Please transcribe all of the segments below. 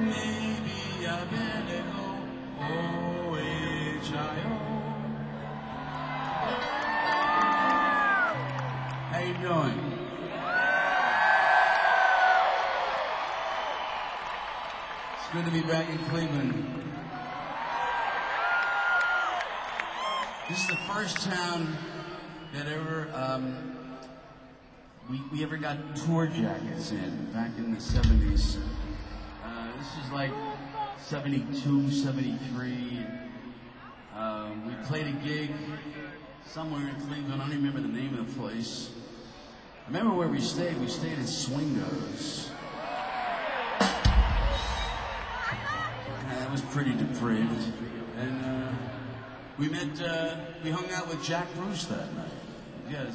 maybe I've been at O-H-I-O. How you doing? It's good to be back in Cleveland. This is the first town that ever, we ever got tour jackets in, back in the 70s. This is like 72, 73. We played a gig somewhere in Cleveland. I don't even remember the name of the place. I remember where we stayed. We stayed at Swingos. That was pretty depraved. And we hung out with Jack Bruce that night. Yes.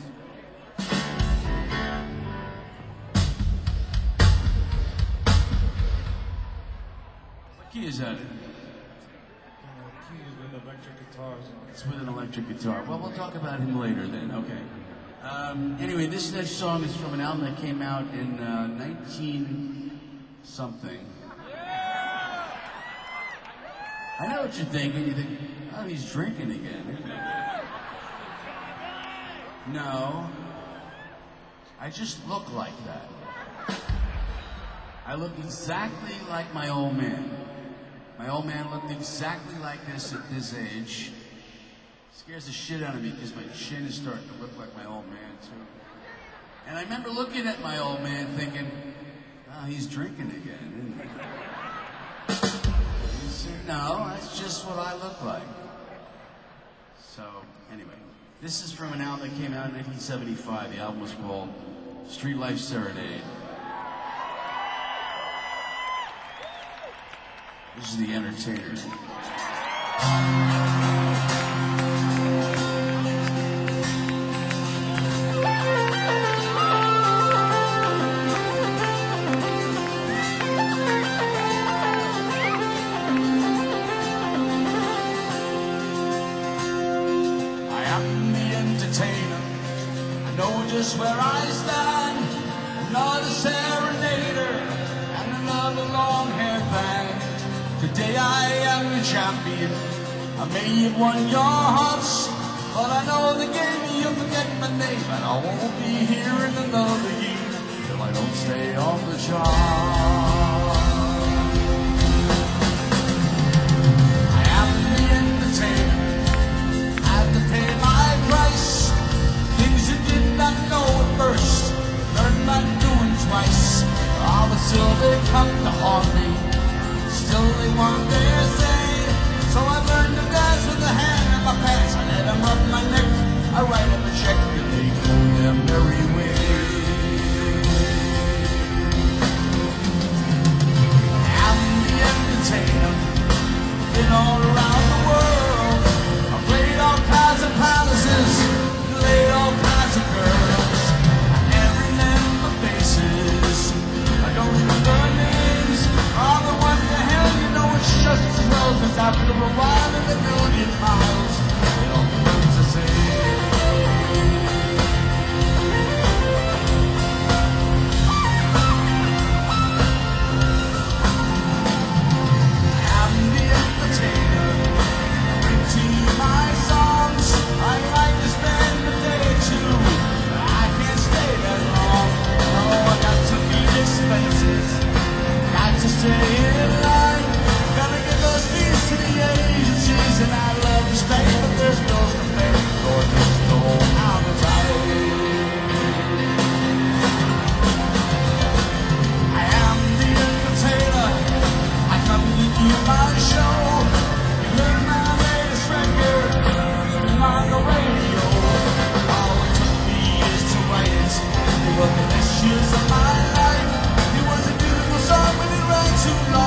What key is that? Key is with electric guitars on it. It's with an electric guitar. Well, we'll talk about him later then. Okay. Anyway, this next song is from an album that came out in 19-something. I know what you're thinking. You think, oh, he's drinking again. No. I just look like that. I look exactly like my old man. My old man looked exactly like this at this age. Scares the shit out of me because my chin is starting to look like my old man, too. And I remember looking at my old man thinking, oh, he's drinking again, isn't he? He said, no, that's just what I look like. So, anyway, this is from an album that came out in 1975. The album was called Street Life Serenade. This is The Entertainer. Just where I stand, another serenader and another long-haired band. Today I am the champion. I may have won your hearts, but I know the game you'll forget my name, and I won't be here in another year till I don't stay on the chart. I am the entertainer. I have to pay my price. Things you did not know at first, learn by doing twice. All the silver come to haunt me, still they want their say. So I learned to dance with a hand in my pants. I let them rub my neck, I write them a check, and they go their merry way. I'm the entertainer, been all around the world. I played all kinds of palaces, played all kinds of girls. I never remember faces, I don't remember names. All the what the hell, you know it's just as well, cause after a while in a million miles, it all becomes the same. I'm the entertainer, bring to you my songs. I like to spend a day or two, but I can't stay that long. Oh, I got to meet expenses, got to stay in line. Gotta get those fees to the agencies, and I love to stay, but there's bills to pay, Lord, there's no appetite. I am the entertainer, I come to do my show. You heard my latest record, on the radio. All it took me is to write it. They were the best years of my life. It was a beautiful song, but it ran too long.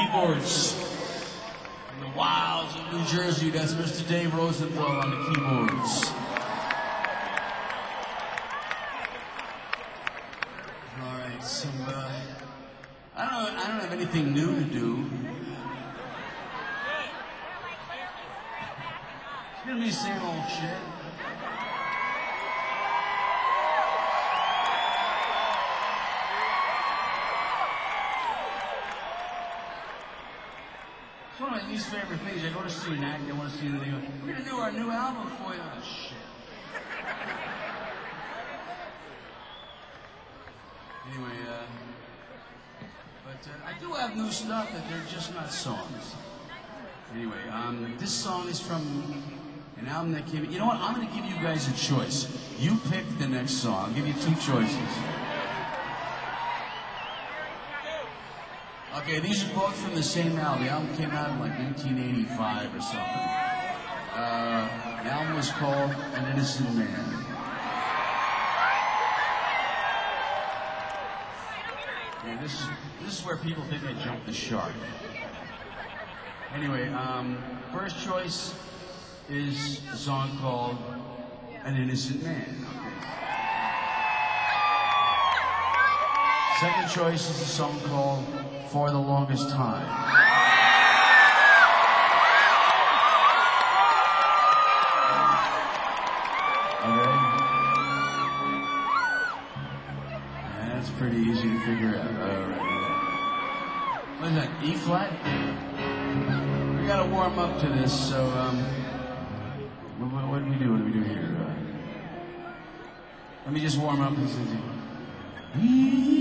keyboards. In the wilds of New Jersey, that's Mr. Dave Rosenthal on the keyboards. All right, so I don't have anything new to do. It's gonna be the same old shit. It's one of my least favorite things. I go to see an act, I want to see anything. We're gonna do our new album for you. Oh, shit. Anyway, but I do have new stuff, but they're just not songs. Anyway, this song is from an album that came. You know what? I'm gonna give you guys a choice. You pick the next song. I'll give you two choices. Okay, these are both from the same album. The album came out in like 1985 or something. The album was called An Innocent Man. Yeah, this is where people think I jumped the shark. Anyway, first choice is a song called An Innocent Man. Second choice is a song called For the Longest Time. Okay? That's pretty easy to figure out. All right. What is that, E flat? We gotta warm up to this, so, what do we do? What do we do here? Let me just warm up and see.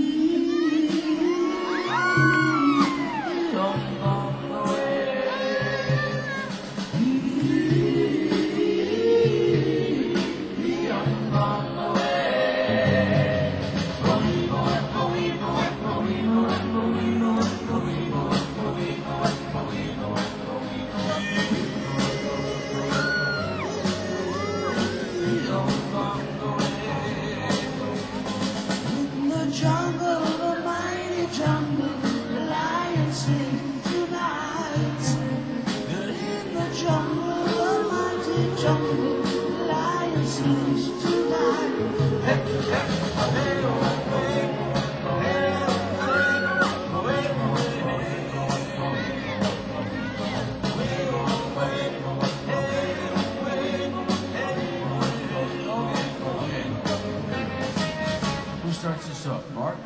Who starts this off? Mark?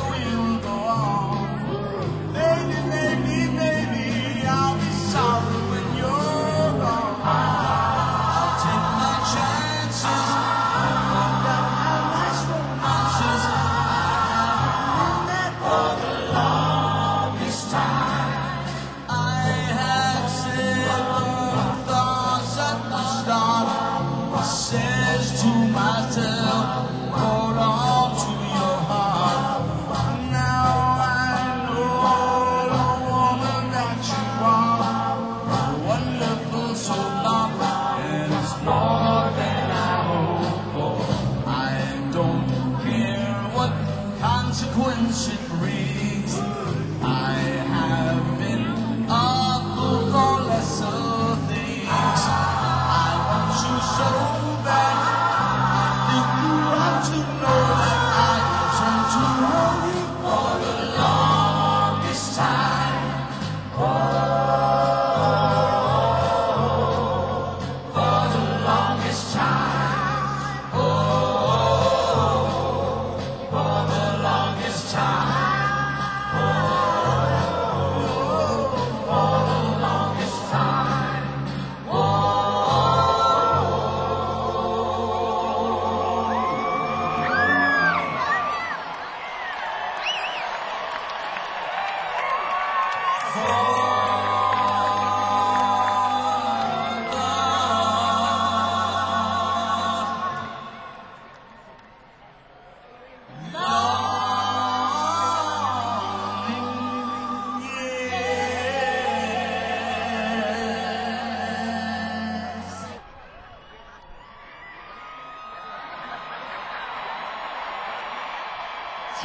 Sorry.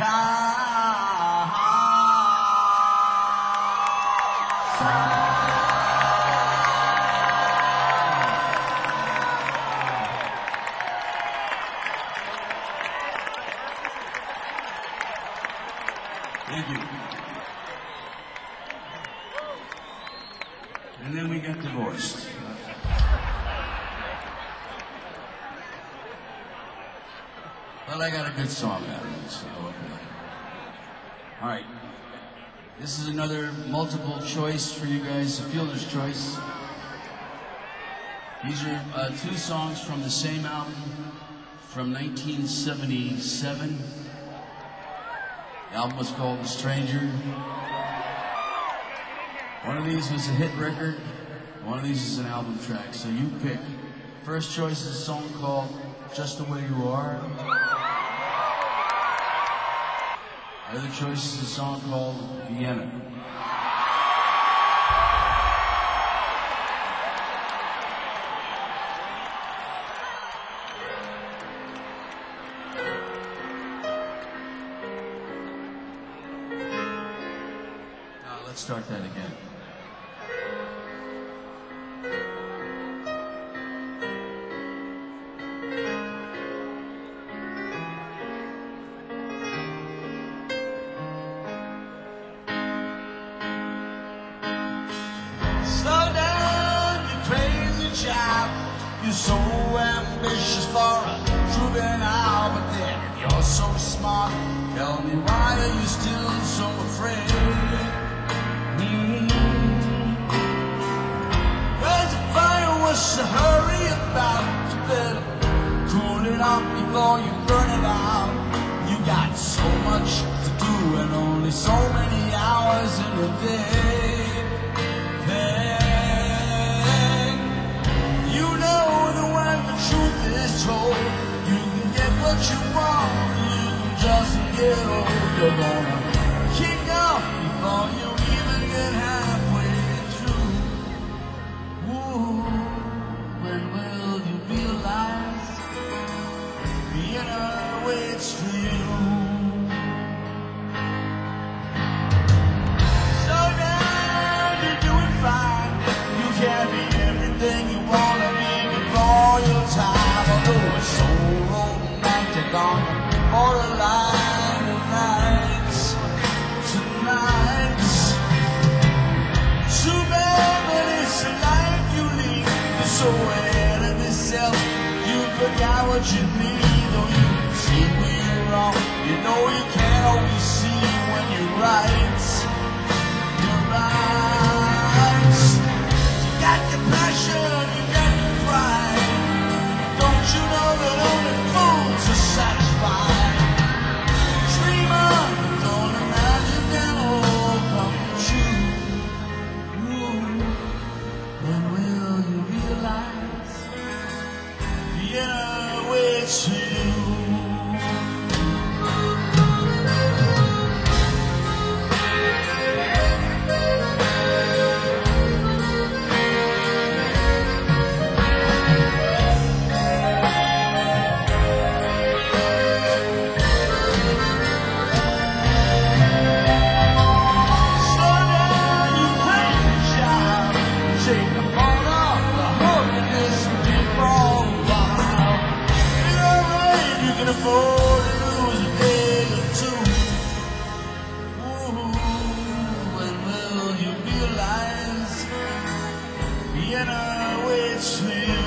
Thank you. And then we got divorced. Well, I got a good song out of it, so okay. All right. This is another multiple choice for you guys, a fielder's choice. These are two songs from the same album from 1977. The album was called The Stranger. One of these was a hit record. One of these is an album track. So you pick. First choice is a song called Just the Way You Are. The other choice is a song called Vienna. Now let's start that again. You're so ambitious for a juvenile, but then you're so smart. Tell me, why are you still so afraid? There's a fire, what's the hurry about? You better cool it off before you burn it out. You got so much to do and only so many hours in a day. Told. You can get what you want, you can just get old. You're gonna kick off before you even get halfway through. Ooh, when will you realize Vienna waits for you? So now you're doing fine. You can be everything you wanna be before your time. So romantic on the borderline of nights, tonight. Too bad, but it's the life you lead. You're so ahead of yourself, you forgot what you need. Though you can see when you're wrong, you know you can't always see when you're right. You're right. You got your passion, you got your pride. Don't you know that only fools are satisfied? Dream on, don't imagine that all come true. Ooh, when will you realize Vienna waits for you? Afford to lose a day or two. Ooh, when will you realize Vienna waits for you?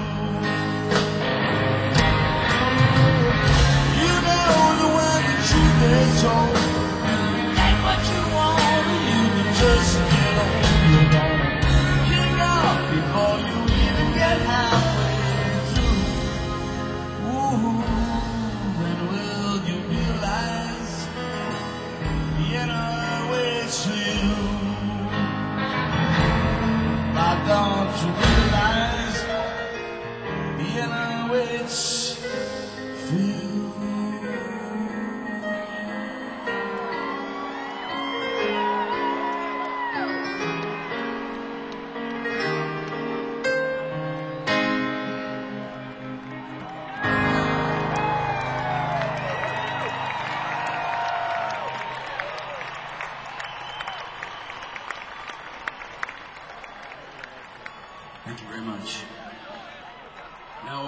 You know that when the truth is told, get what you want, you can just get on. You're gonna kick off before you even get halfway through. Ooh. Vienna waits for you. Why don't you realize Thank you very much. Now,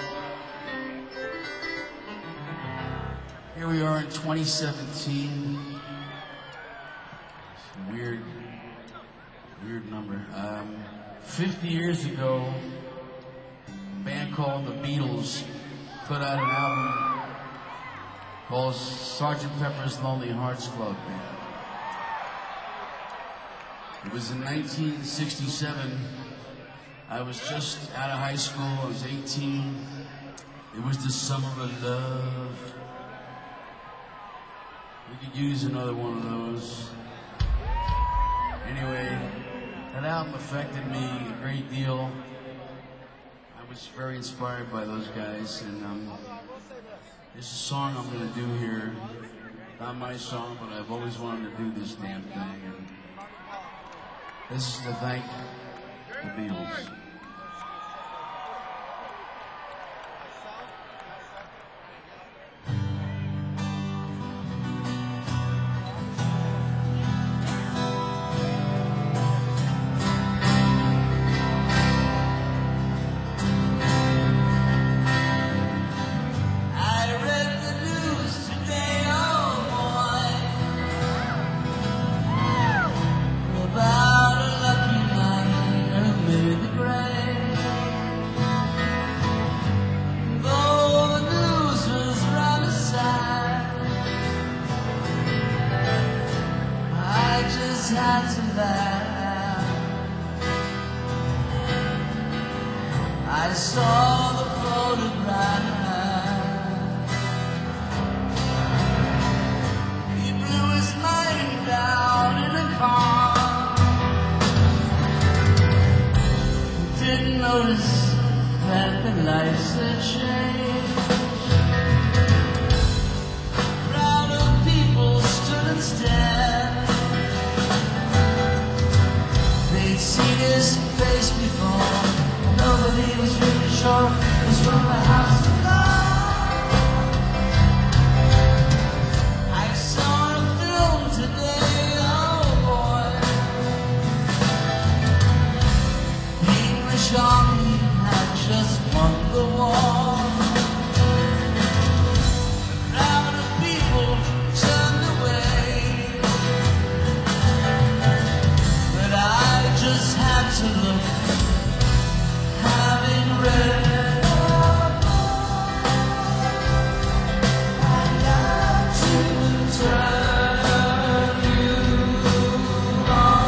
here we are in 2017. It's a weird number. 50 years ago, a band called the Beatles put out an album called Sgt. Pepper's Lonely Hearts Club Band. It was in 1967. I was just out of high school. I was 18. It was the summer of love. We could use another one of those. Anyway, that album affected me a great deal. I was very inspired by those guys, and there's a song I'm going to do here. Not my song, but I've always wanted to do this damn thing. And this is to thank the Beatles. Had to laugh. I saw the photograph. He blew his mind out in a car. Didn't notice that the lights had changed. A crowd of people stood and stared. They'd seen his face before. Nobody was really sure it was from the house of God. I saw a film today, oh boy. The English army had just won the war. A crowd of people turned away, but I just had to look, having read all I got to turn you on.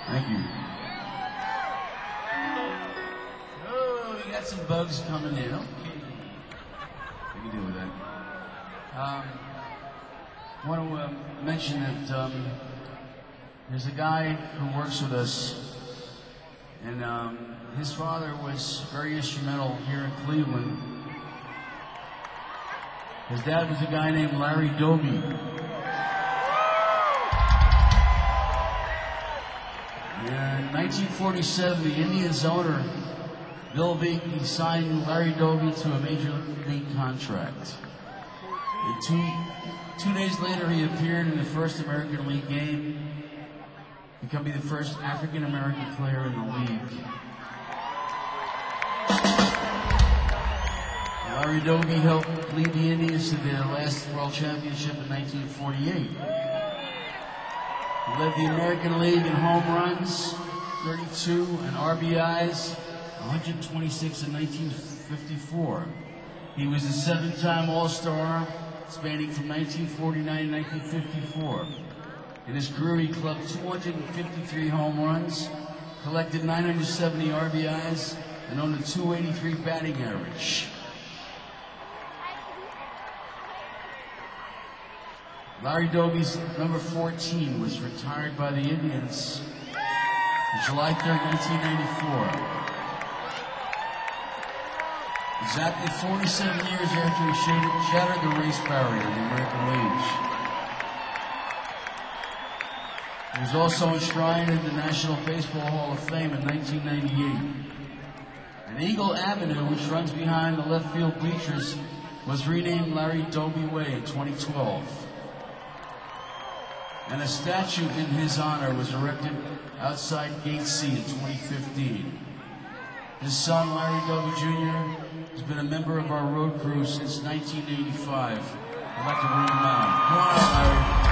Thank you. Oh, you got some bugs coming in. Okay. We can deal with that. I want to mention that there's a guy who works with us, and his father was very instrumental here in Cleveland. His dad was a guy named Larry Doby. In 1947, the Indians owner, Bill Veeck, signed Larry Doby to a major league contract. And two days later, he appeared in the first American League game, becoming the first African-American player in the league. Larry Doby helped lead the Indians to their last World Championship in 1948. He led the American League in home runs, 32, and RBIs, 126 in 1954. He was a seven-time All-Star, spanning from 1949 to 1954. In his career, he clubbed 253 home runs, collected 970 RBIs, and owned a .283 batting average. Larry Doby's number 14 was retired by the Indians on July 3rd, 1994. Exactly 47 years after he shattered the race barrier in the American League. He was also enshrined in the National Baseball Hall of Fame in 1998. And Eagle Avenue, which runs behind the left field bleachers, was renamed Larry Doby Way in 2012. And a statue in his honor was erected outside Gate C in 2015. His son, Larry Doby Jr., has been a member of our road crew since 1985. I'd like to bring him out. Come on out, Larry.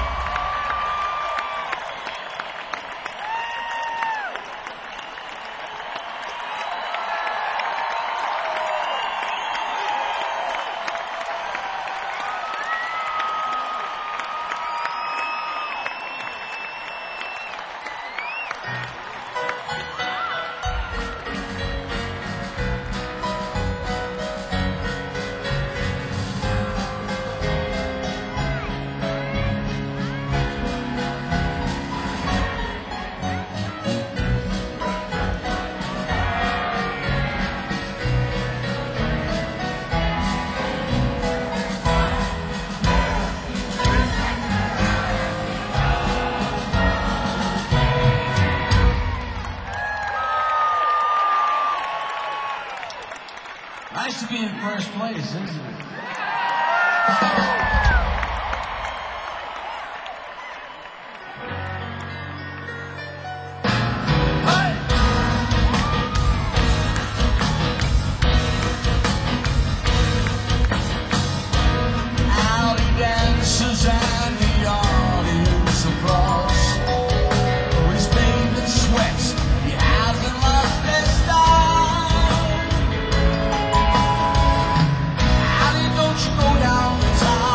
Nice to be in first place, isn't it? Don't you go down the top.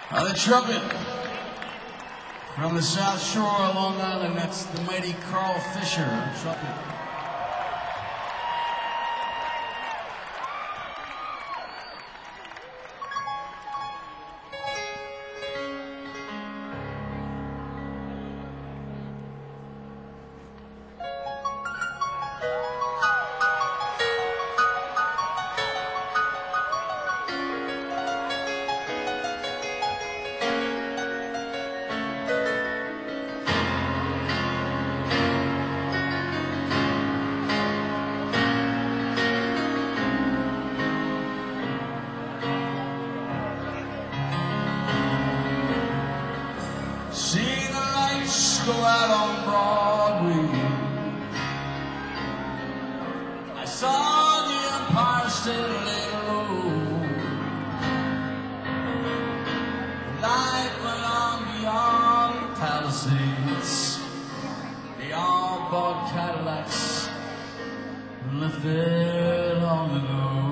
The trumpet from the South Shore of Long Island, that's the mighty Carl Fisher on trumpet. See the lights go out on Broadway. I saw the Empire State lay low. The light went on beyond the Palisades. They all bought Cadillacs and left it on the go.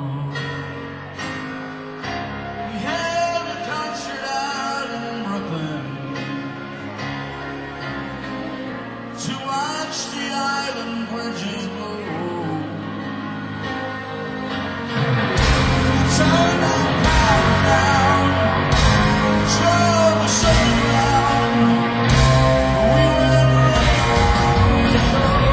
We held a concert out in Brooklyn to watch the island bridges blow. Turn that power down, drove the sun around. We went around the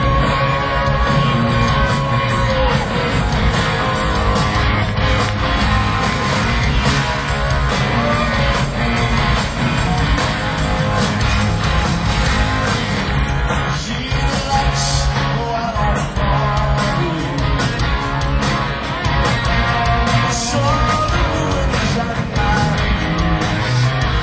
see the lights go out on Broadway. Saw the ruins at night.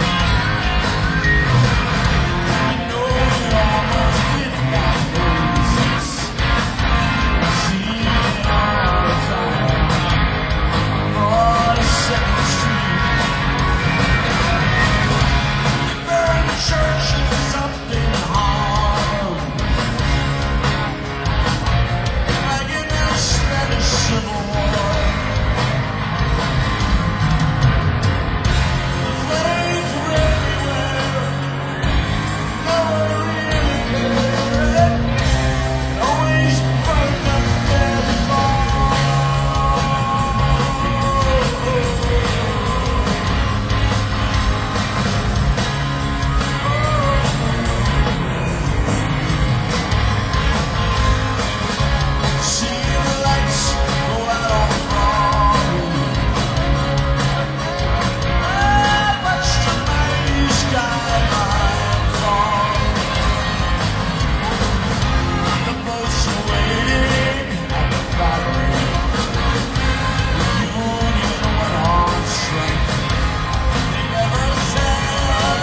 I know we all must get that places. See it all the time. 42nd Street. They burned churches up in Harlem, like in the Spanish Civil War. The flames were everywhere, no one really cared. It always burned up there before. See the lights go out on Broadway. I watched the mighty skyline fall. The boats were waiting at the Bowery. The Union went on strike. They never tell.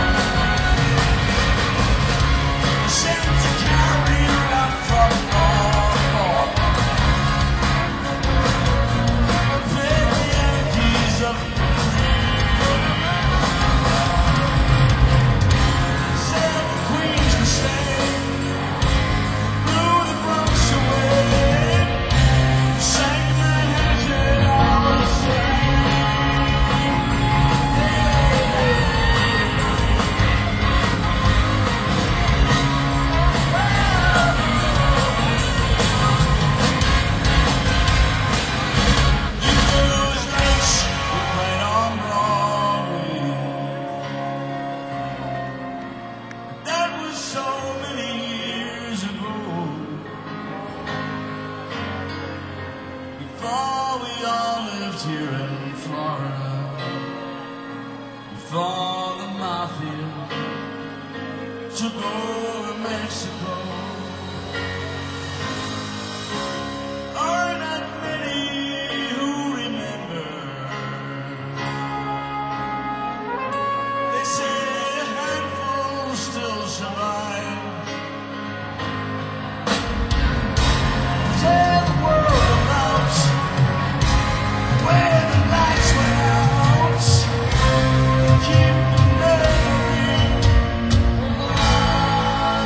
They sent to carry her out from Norfolk. Play the Yankees of the said the Queens were staying, blew the Bronx away, sang Manhattan all the same. Those nights were played on Broadway. That was so many years ago, before we all lived here in Florida, before the mafia took over Mexico. Are not many who remember. They say a handful still survive. Tell the world about where the lights went out. Keep the memory alive.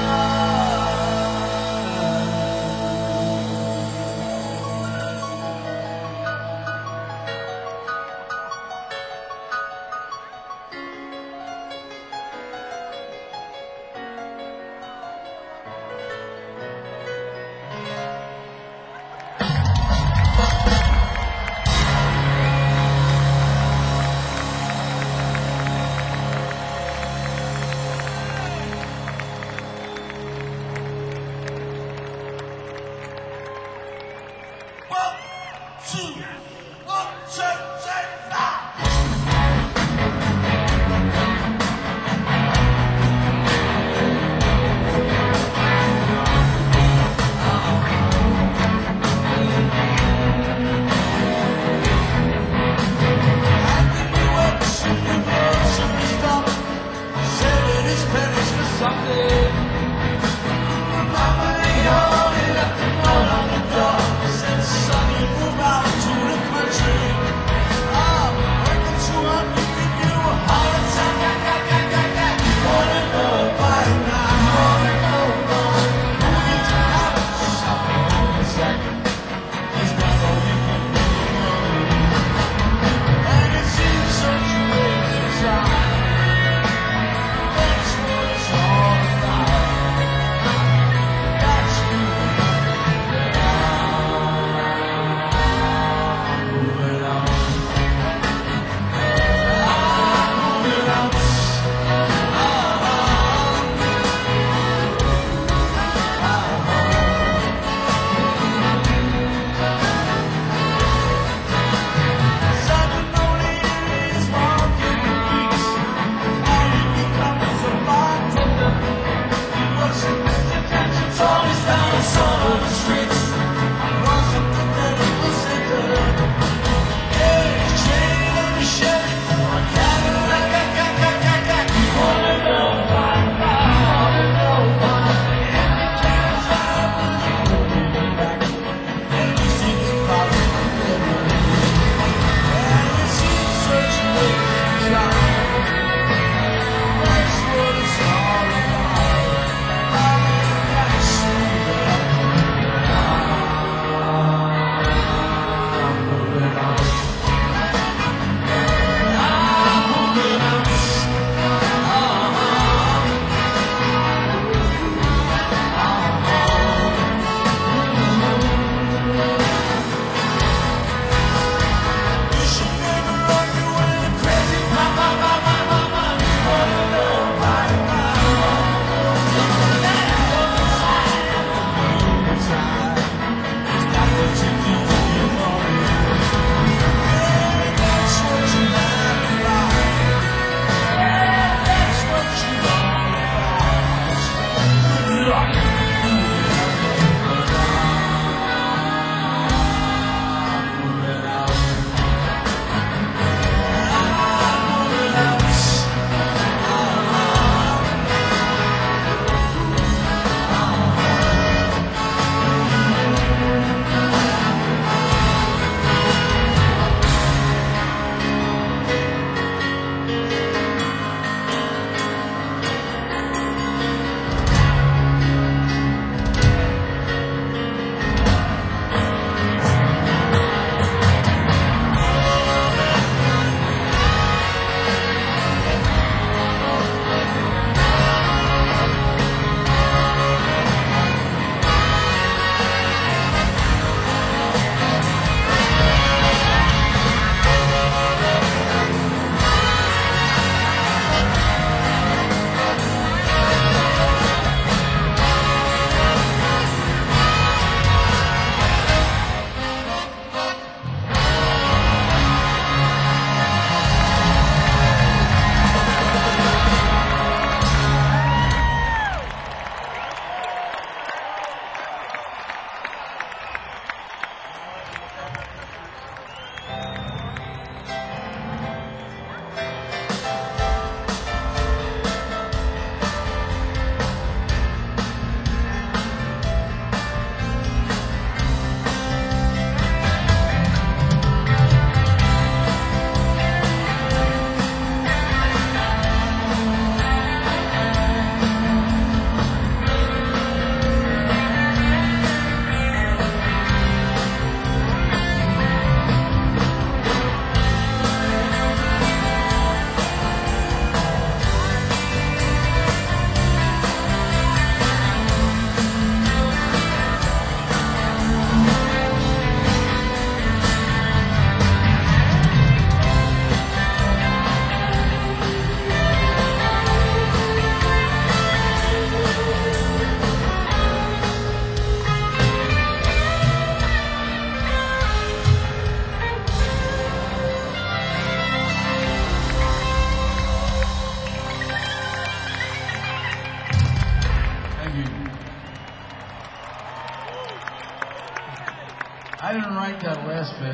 last bit.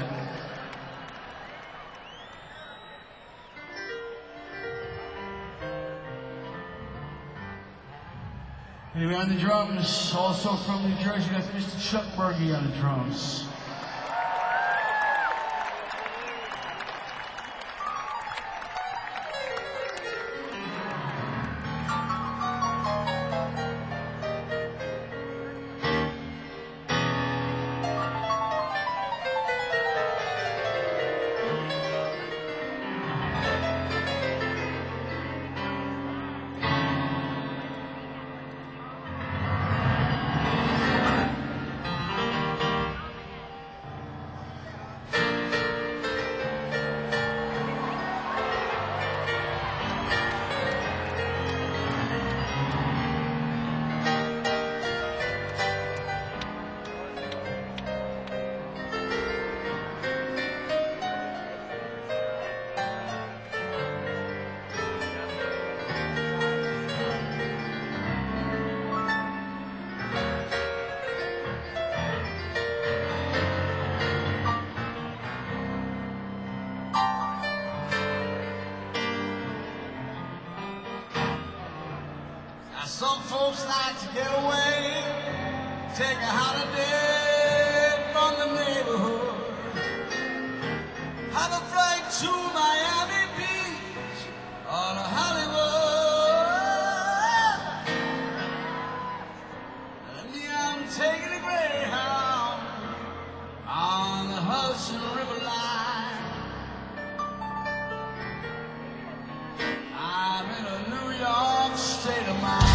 Anyway, on the drums, also from New Jersey, that's Mr. Chuck Berge on the drums. Some folks like to get away, take a holiday from the neighborhood, have a flight to Miami Beach or to Hollywood. And me, I'm taking a Greyhound on the Hudson River line. I'm in a New York state of mind.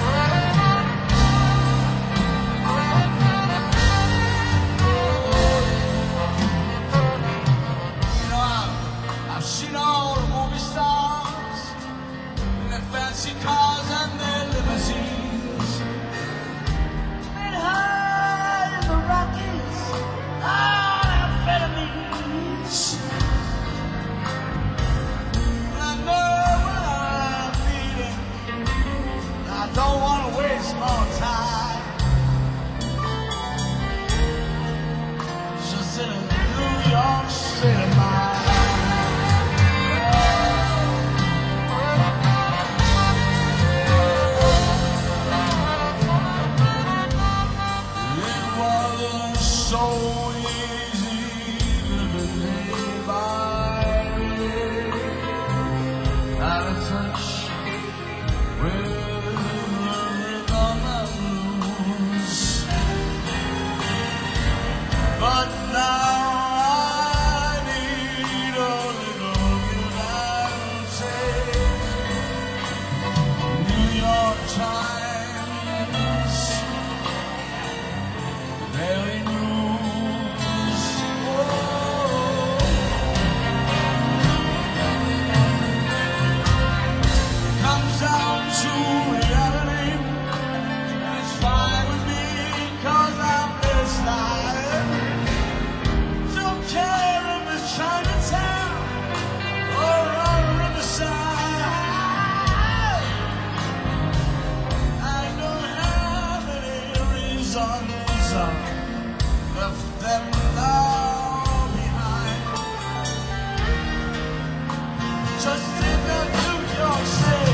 I've seen all the movie stars in their fancy cars and their limousines. Been high in the Rockies on amphetamines. I know what I'm feeling. I don't want to waste more time. Just in a New York state of mind. So easy living day by day, out of touch with the rhythm and blues. But now I need a little give and take. New York Times, Daily News. Down to reality, and it's fine with me, 'cause I'm this life. Don't care if it's Chinatown or on Riverside. I don't have any reasons left them all behind. Just in the New York City.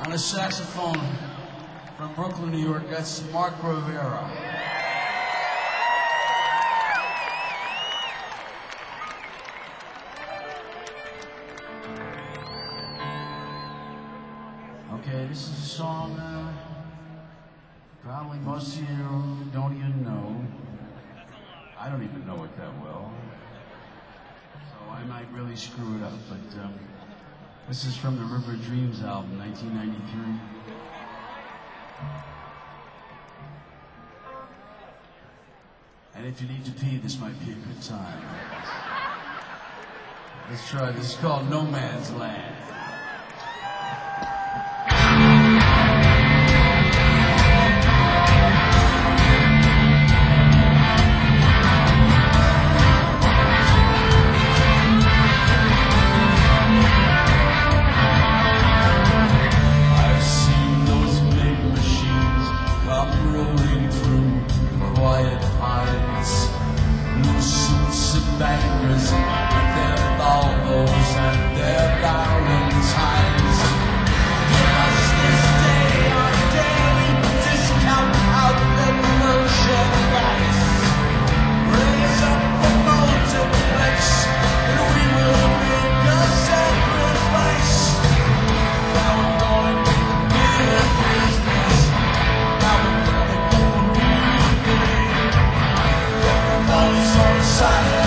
On a saxophone from Brooklyn, New York, that's Mark Rivera. Okay, this is a song probably most of you don't even know. I don't even know it that well. So I might really screw it up, but this is from the River Dreams album, 1993. And if you need to pee, this might be a good time. Let's try this. It's called No Man's Land. Bankers with their Volvos and their Valentines. Just this day on daily discount outlet merchandise. Raise up the multiplex and we will make a sacrifice. Now we're going to get a business. Now we're going to go really big. Everybody's so excited.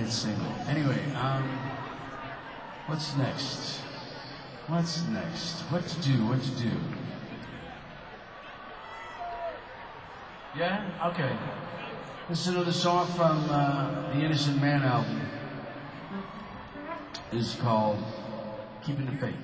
that single. Anyway, what's next? What's next? What to do? What to do? Yeah? Okay. This is another song from the Innocent Man album. It's called Keeping the Faith.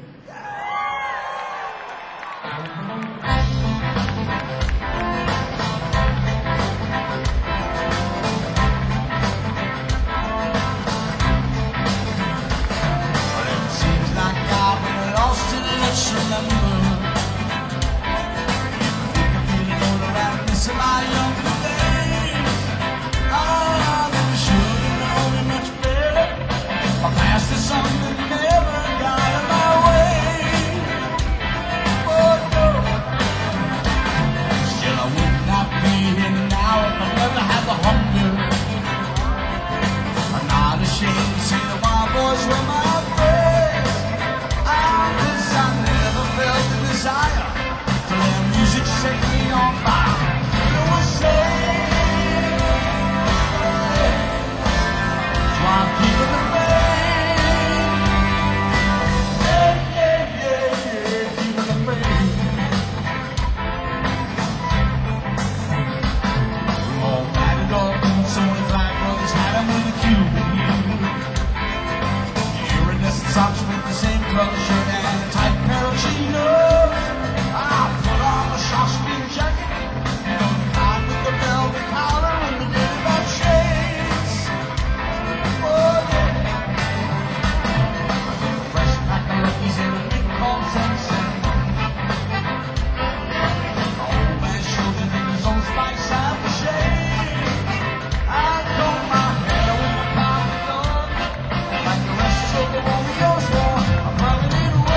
Like the rest of the Romeo's war, I'm running it away.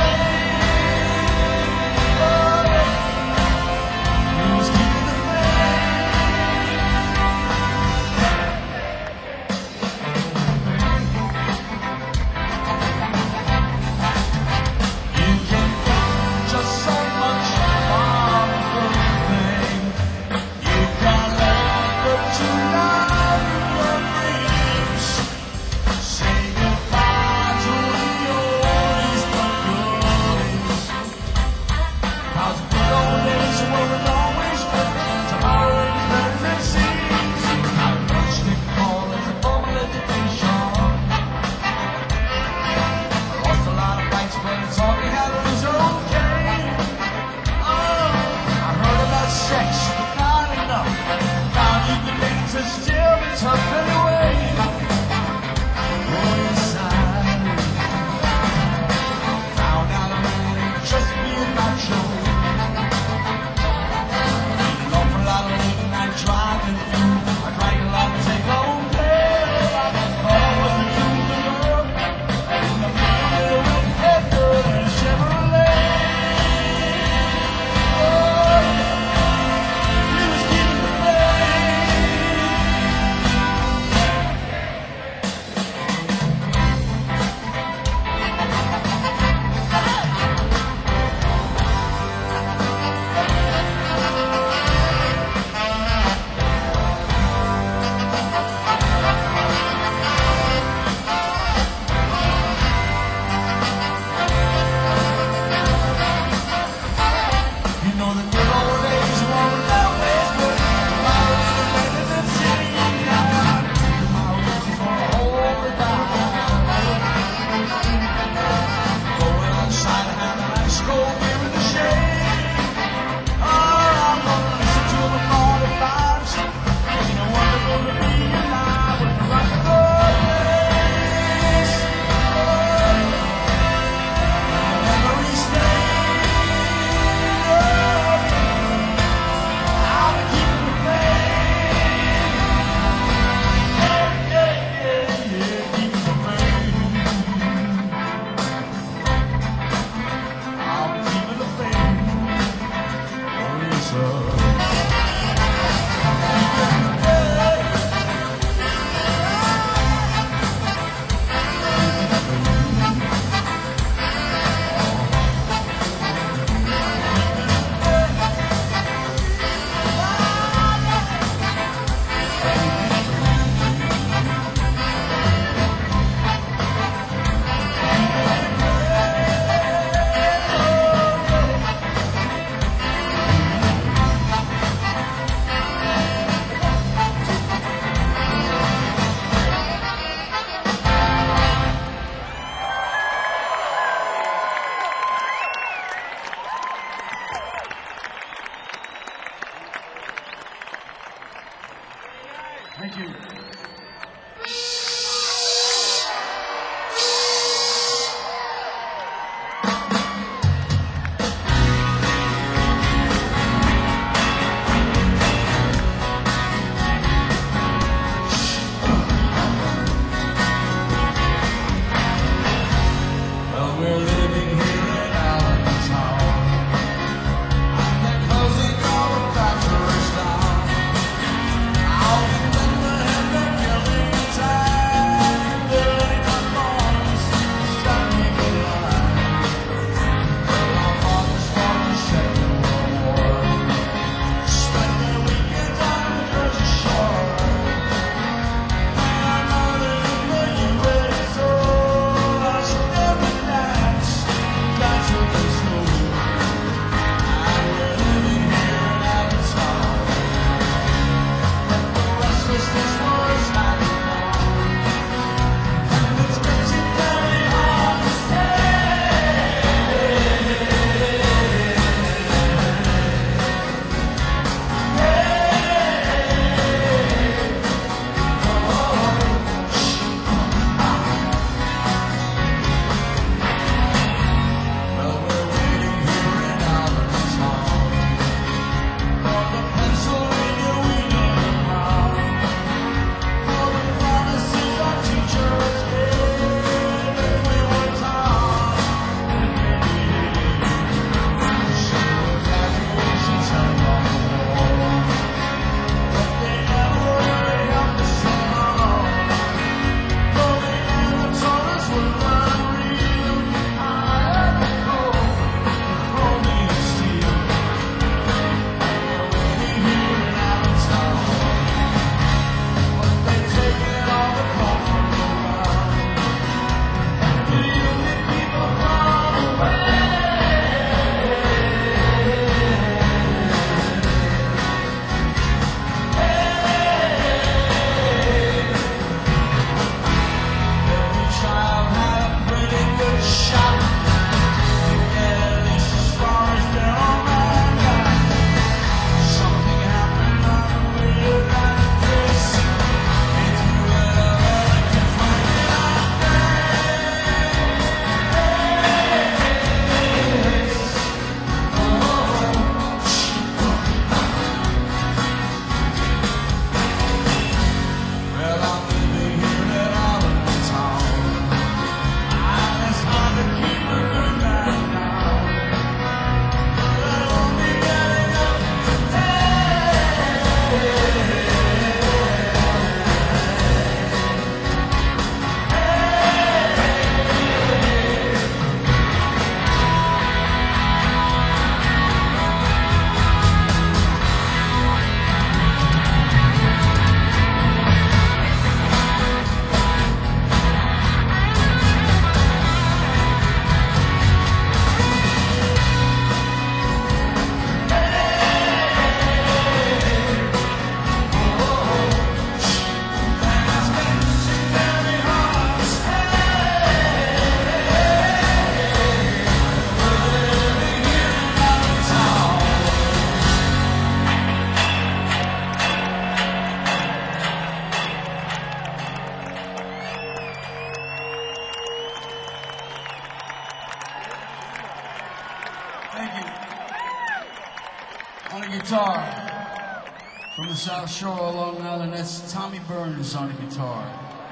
On a guitar. From the South Shore of Long Island, that's Tommy Burns on a guitar.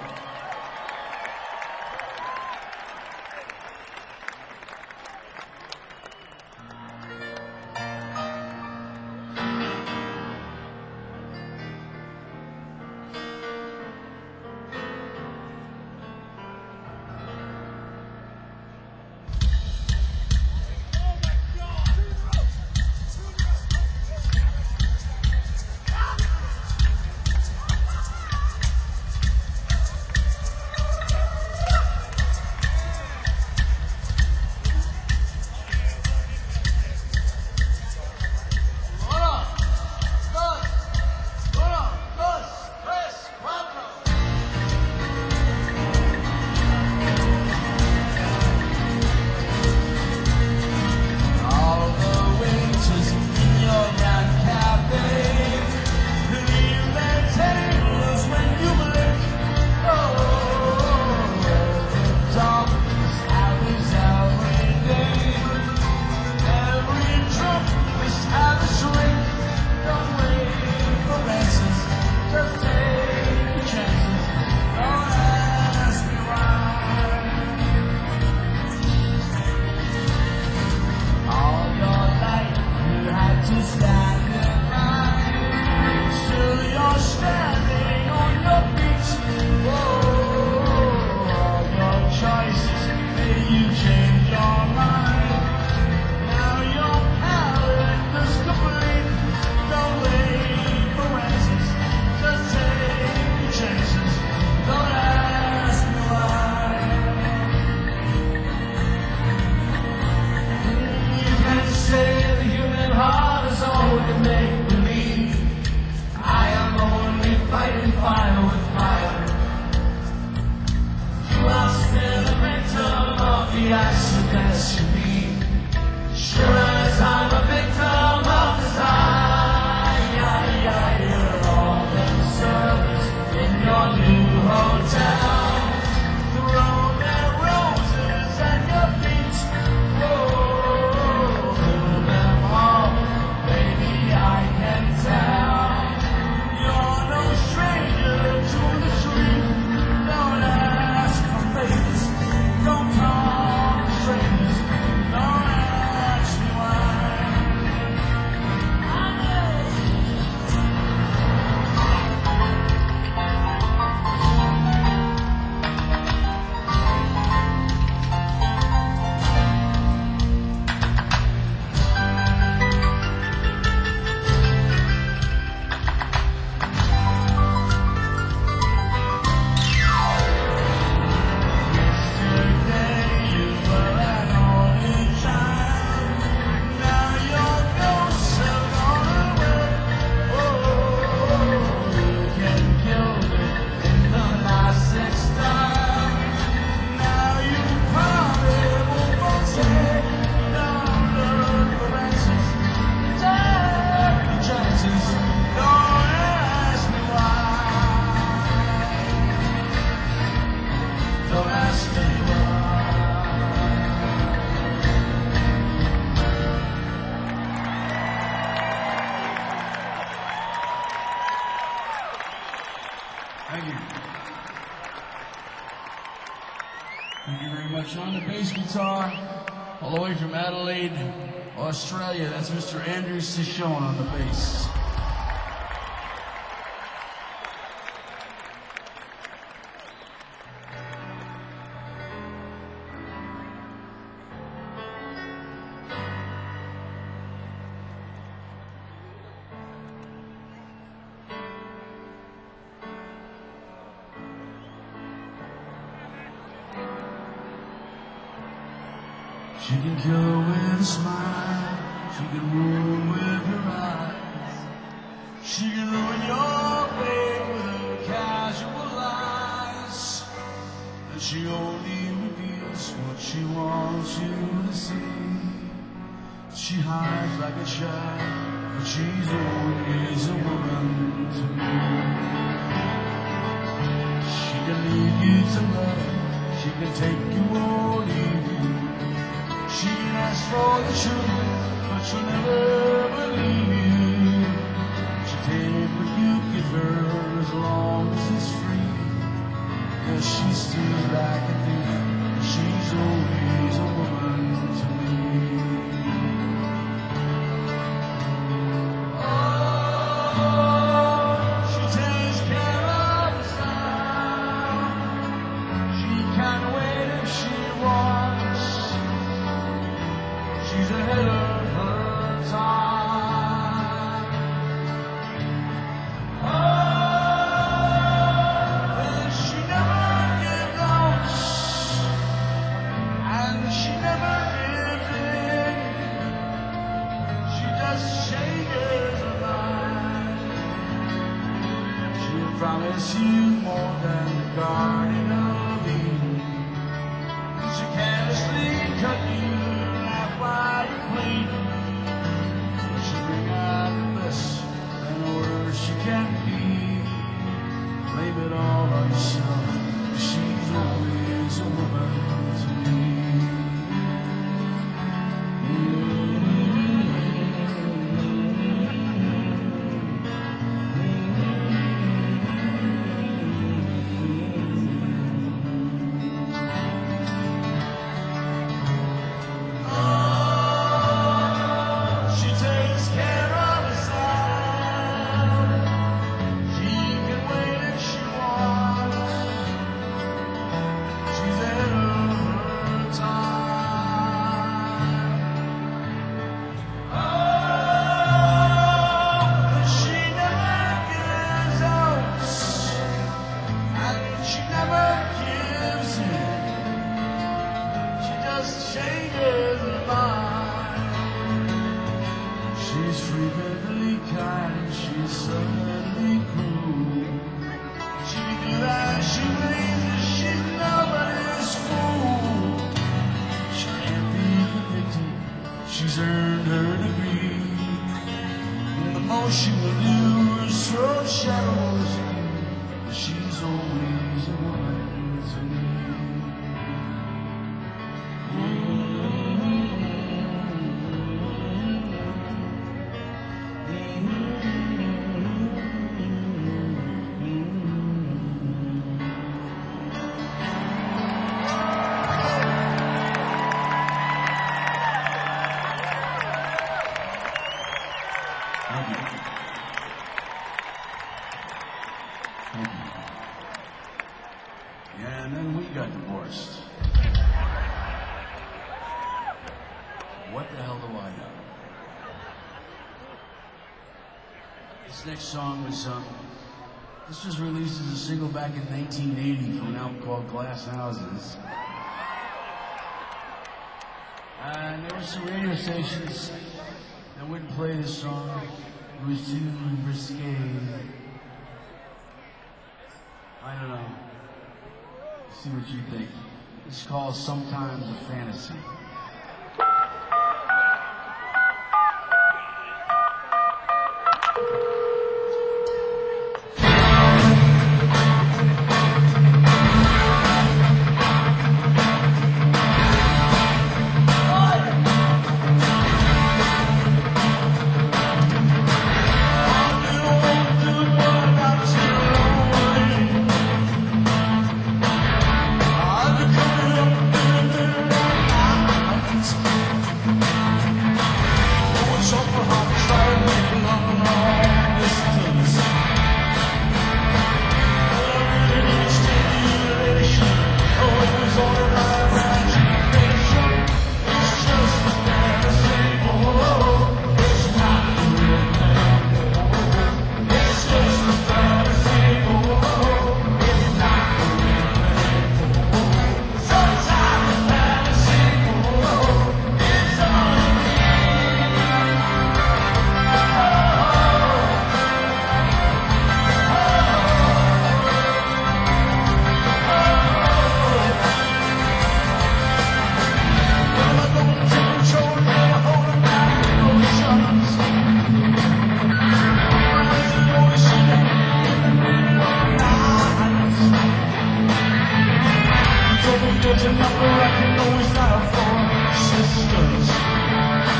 Thank you. Thank you very much. On the bass guitar, all the way from Adelaide, Australia, that's Mr. Andrew Cichon on the bass. She can kill with a smile, she can wound with her eyes. She can ruin your way with her casual lies. And she only reveals what she wants you to see. She hides like a child, but she's always a woman to me. She can lead you to love, she can take you or leave you. She can ask for the truth, but she'll never believe you. her as long as it's free. 'Cause she stays back at me. She's always a woman to me. Oh, she takes care of herself. She can wait if she wants. She's ahead of her time. Oh, and she never gives out, and she never gives in. She just changes her mind. She'll promise you more than the Garden of Eden. She carelessly cut you half while you're bleeding. She'll bring out the best and the worst she can be. Blame it all on yourself. She's always a woman to me. She takes care of herself. She can wait if she wants. She's ahead of her time. Oh, she never gives out, and she never gives in. She just changes her mind. She's frequently kind, she's suddenly cruel. She can do that, she believes that she's nobody's fool. She can't be convicted, she's earned her degree. And the most she will do is throw shadows at you. But she's always a woman to me. Thank you. Thank you. Yeah, and then we got divorced. What the hell do I know? This next song was this was released as a single back in 1980 from an album called Glass Houses. And there were some radio stations that wouldn't play this song. It was too risque. I don't know. See what you think. It's called Sometimes a Fantasy.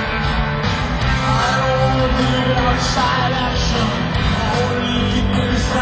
Side action, only keep this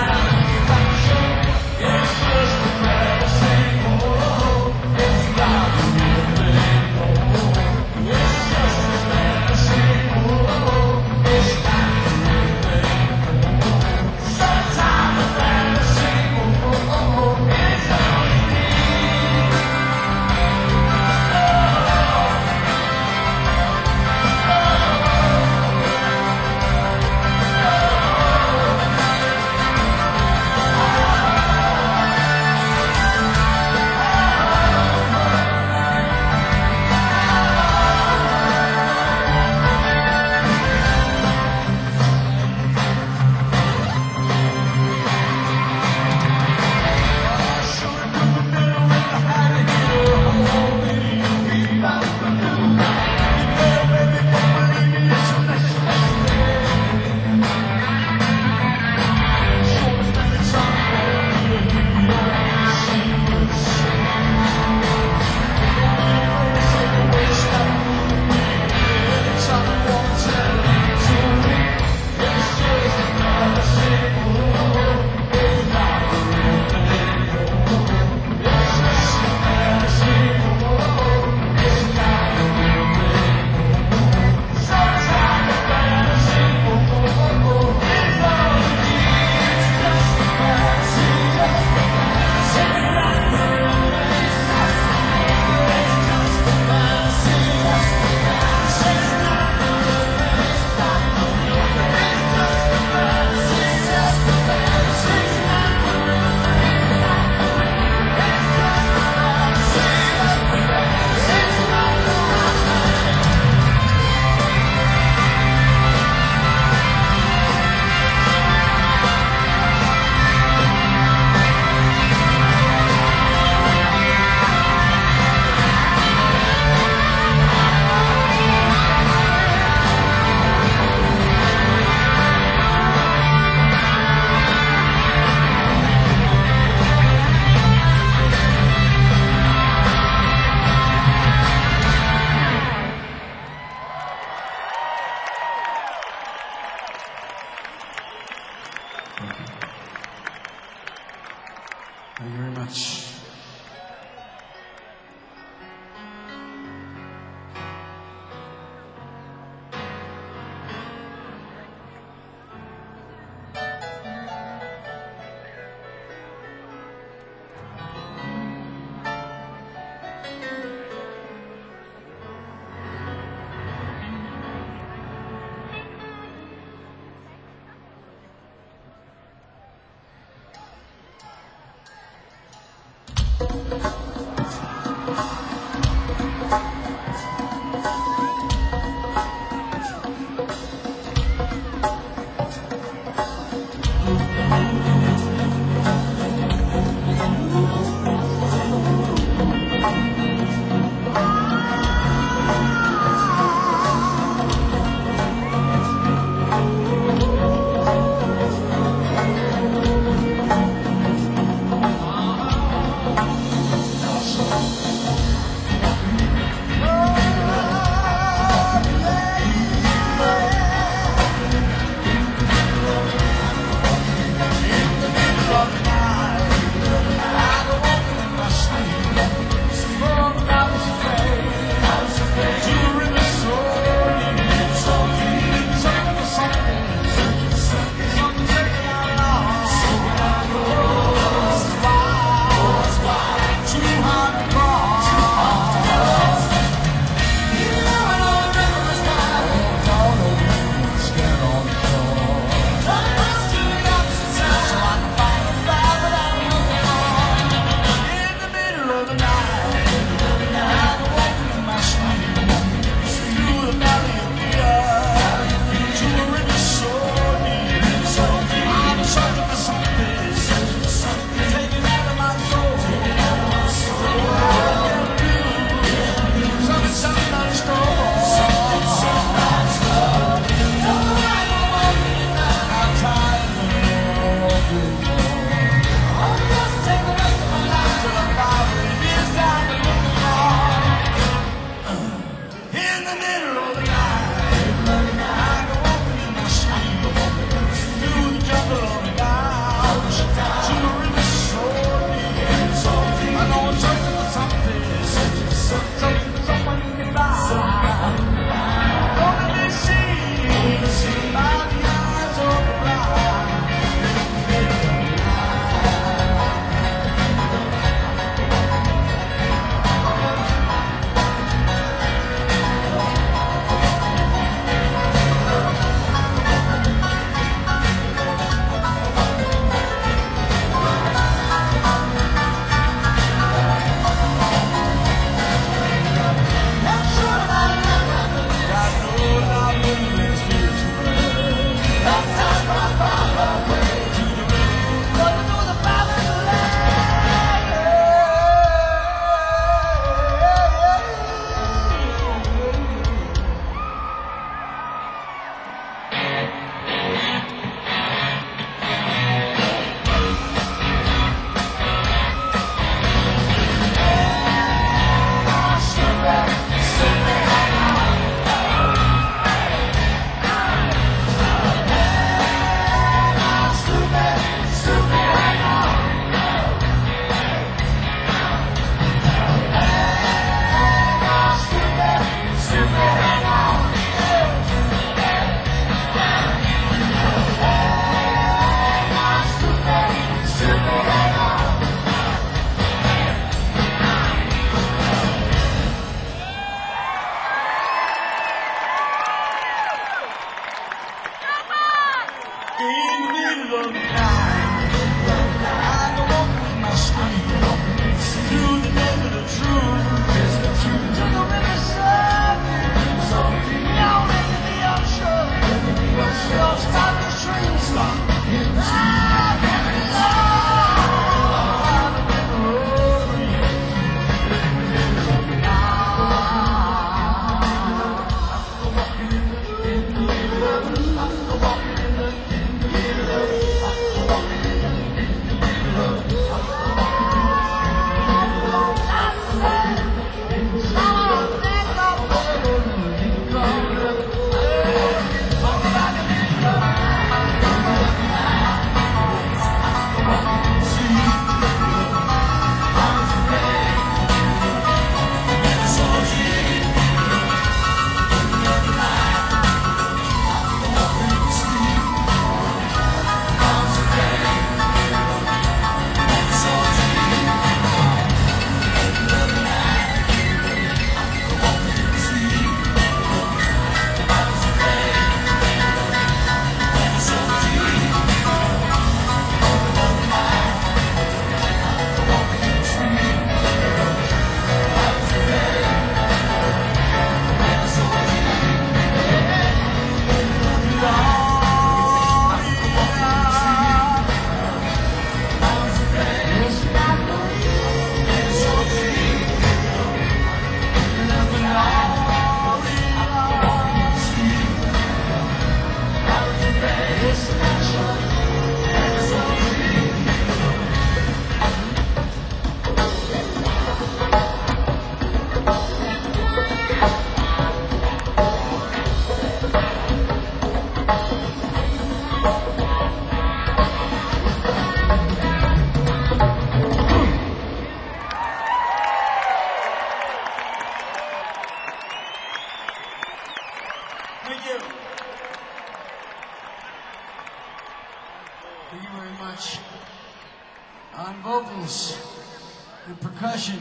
On vocals and percussion,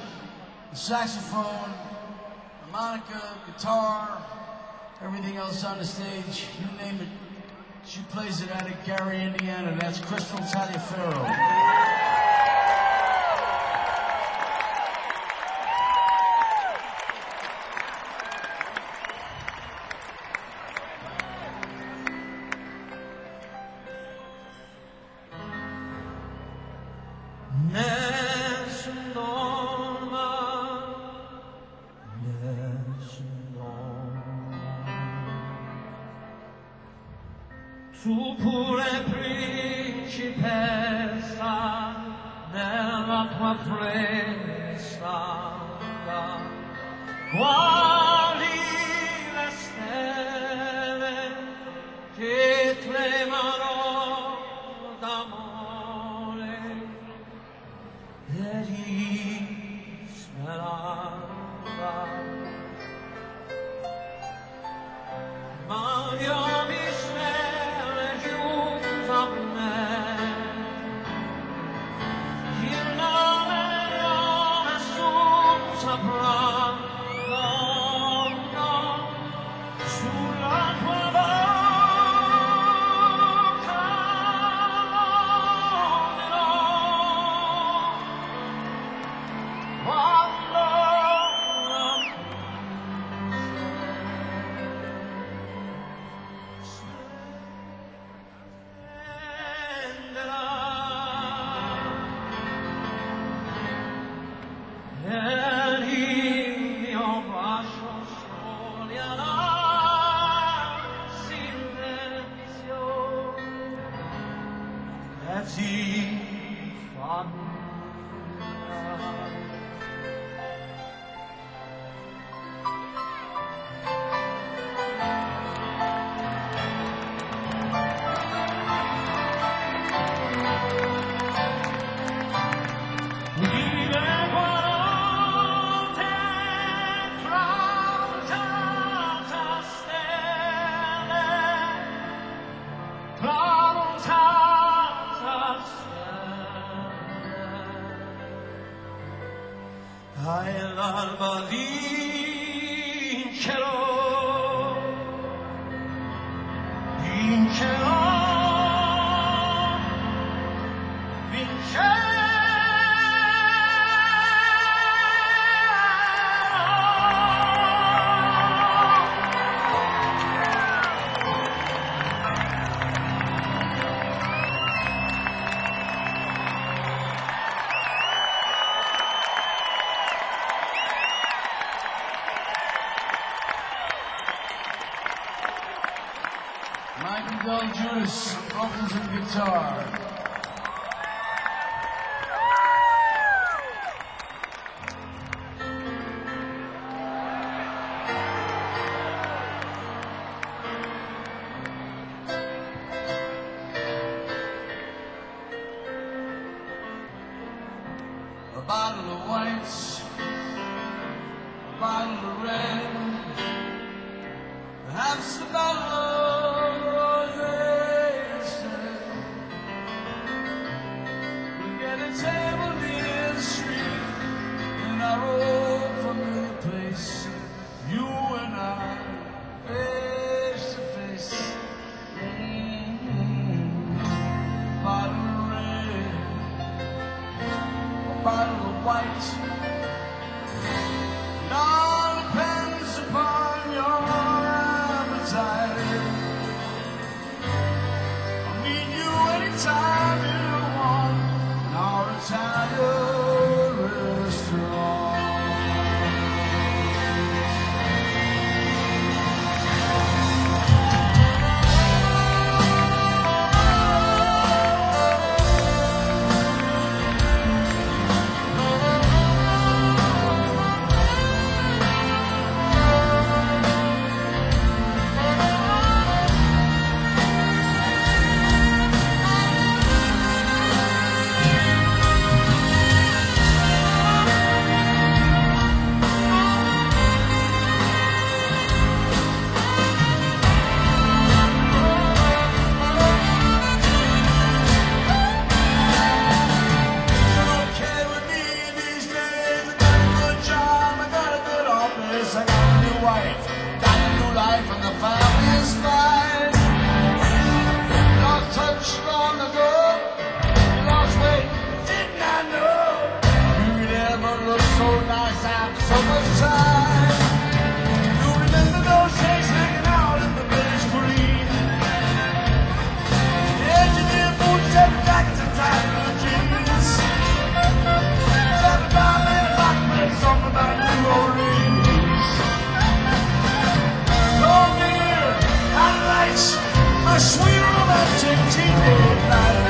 the saxophone, harmonica, guitar, everything else on the stage, you name it. She plays it out of Gary, Indiana. That's Crystal Taliaferro. Tu pure principessa nella tua presa, quali Ma io mi stelle giunto a me, il nome nessun saprà, no, no, sulla tua bocca quando all'alba vincerò, vincerò, vincerò. Michael Del Juice, vocals and guitar. A bottle of whites, a bottle of red, perhaps a bottle of rosé. We get a table near the street in our old familiar place, you and I, face to face. Bottle of red, a bottle of white. It all depends upon your appetite. I'll meet you anytime you want in our Italian restaurant. I got a new wife, got a new life, and the family is fine. Lost touch long ago, lost weight, didn't I know? You never looked so nice after so much time. You remember those days hanging out in the village green? The engineer boots and jackets and tight blue jeans. Talking about that rock place, something about New Orleans. My sweet romantic teenage life.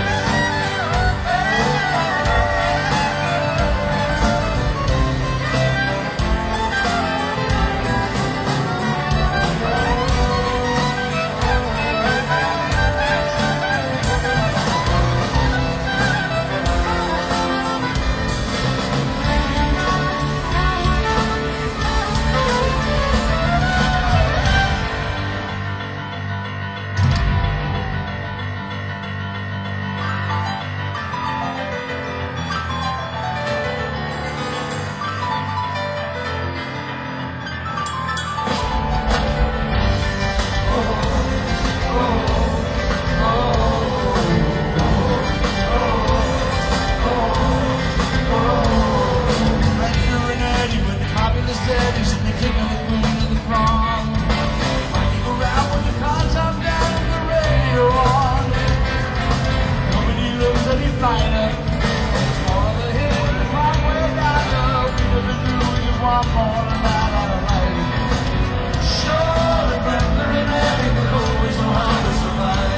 I'm falling out of light. Surely Brenda and Eddie will always know how to survive.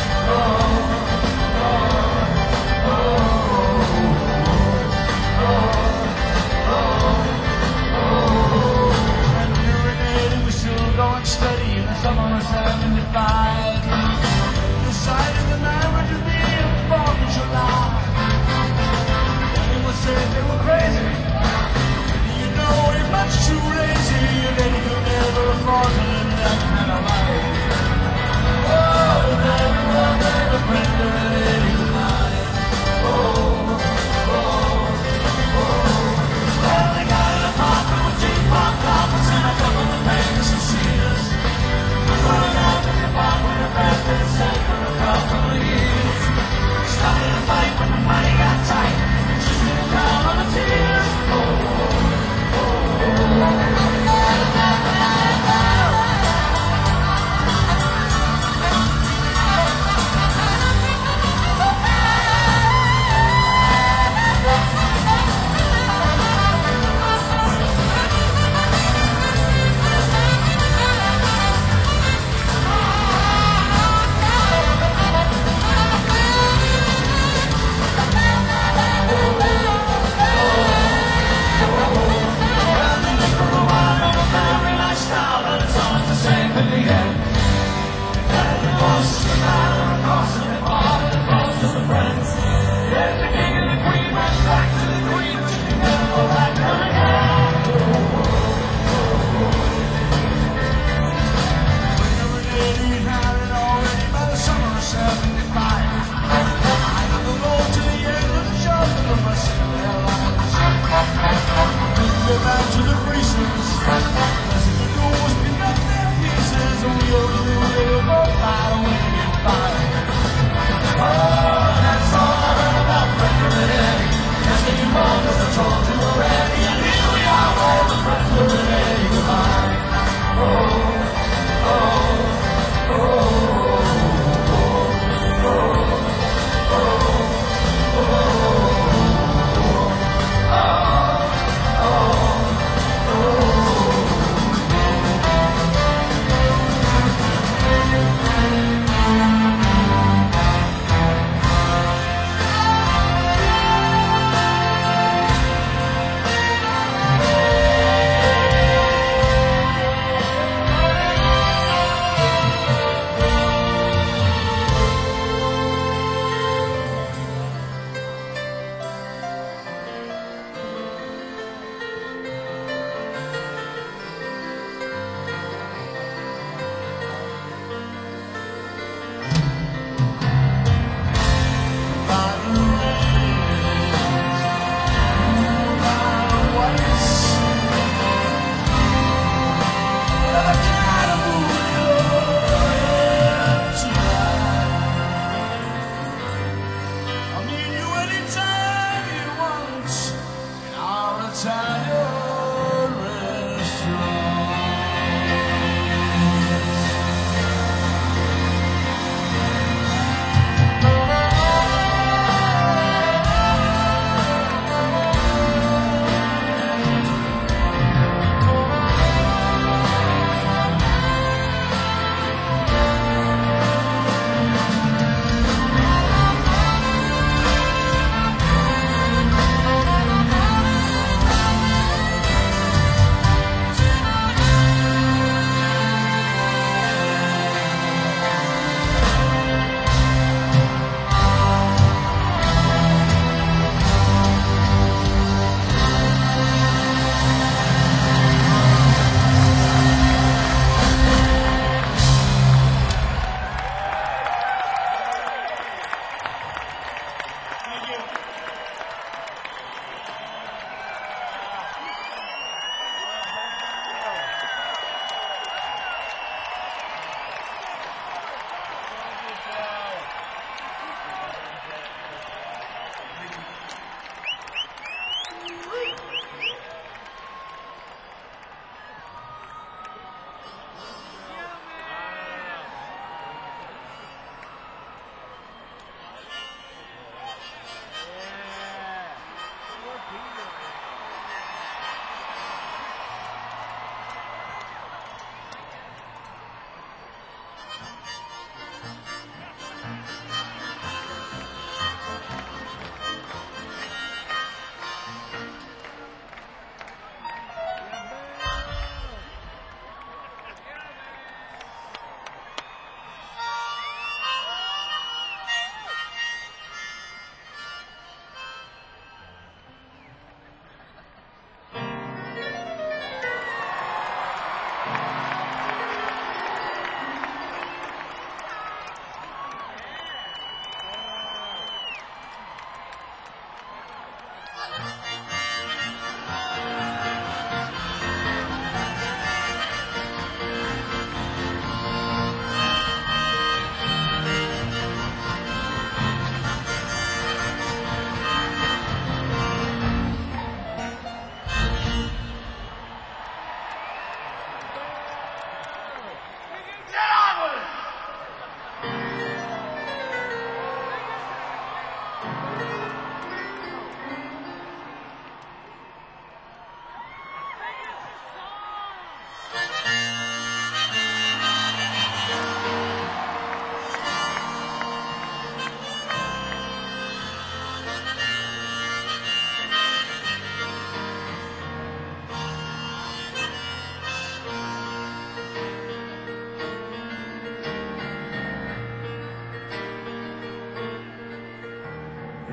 Brenda and Eddie were still going steady in the summer of '75. Decided the marriage would be in 4th of July. Anyone said they were crazy. You know you're much too lazy. And then you could never afford to live that kind of life. Oh, never Brenda and Eddie tonight. Well, they got an apartment with deep hot carpets and a couple of painters and cedars. Running out to the apartment and back to the set for a couple of years. Started a fight when the money got tight. Just sitting down on the tears.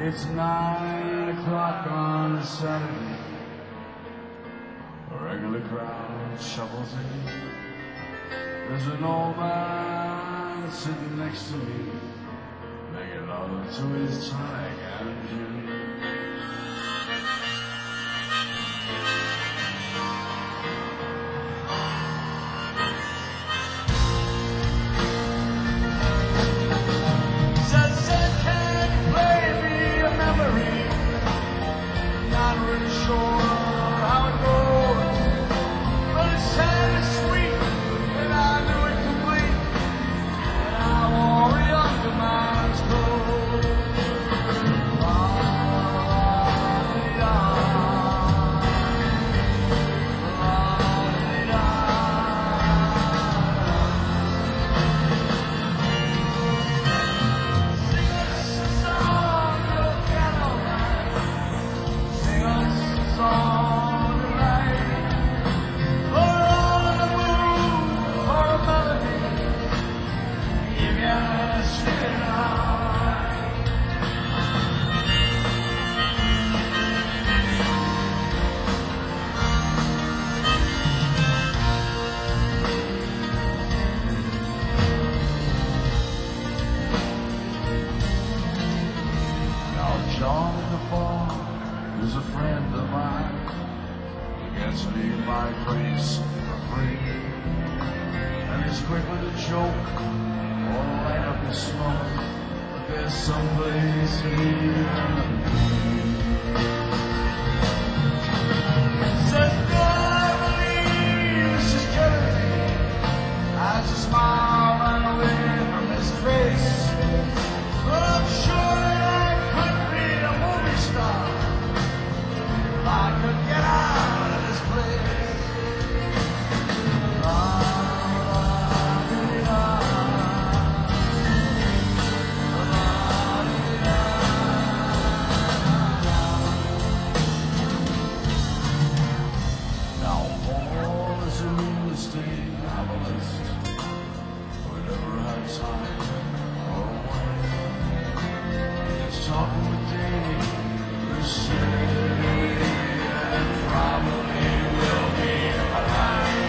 It's 9 o'clock on a Saturday. A regular crowd shuffles in. There's an old man sitting next to me, making love to his tonic and gin. John in the bar is a friend of mine. He gets me my place for free, and he's quick with a joke or light up his smoke. But there's someplace here. Says, "No, I believe this is killing me." As a smile ran away from his face, but I'm sure that I could be a movie star if I could get out of this place. La, la, dee, da. La, dee, da. Now Paul is a real estate novelist who never had time or way. He's talking with Danny, the city, and probably will be alive.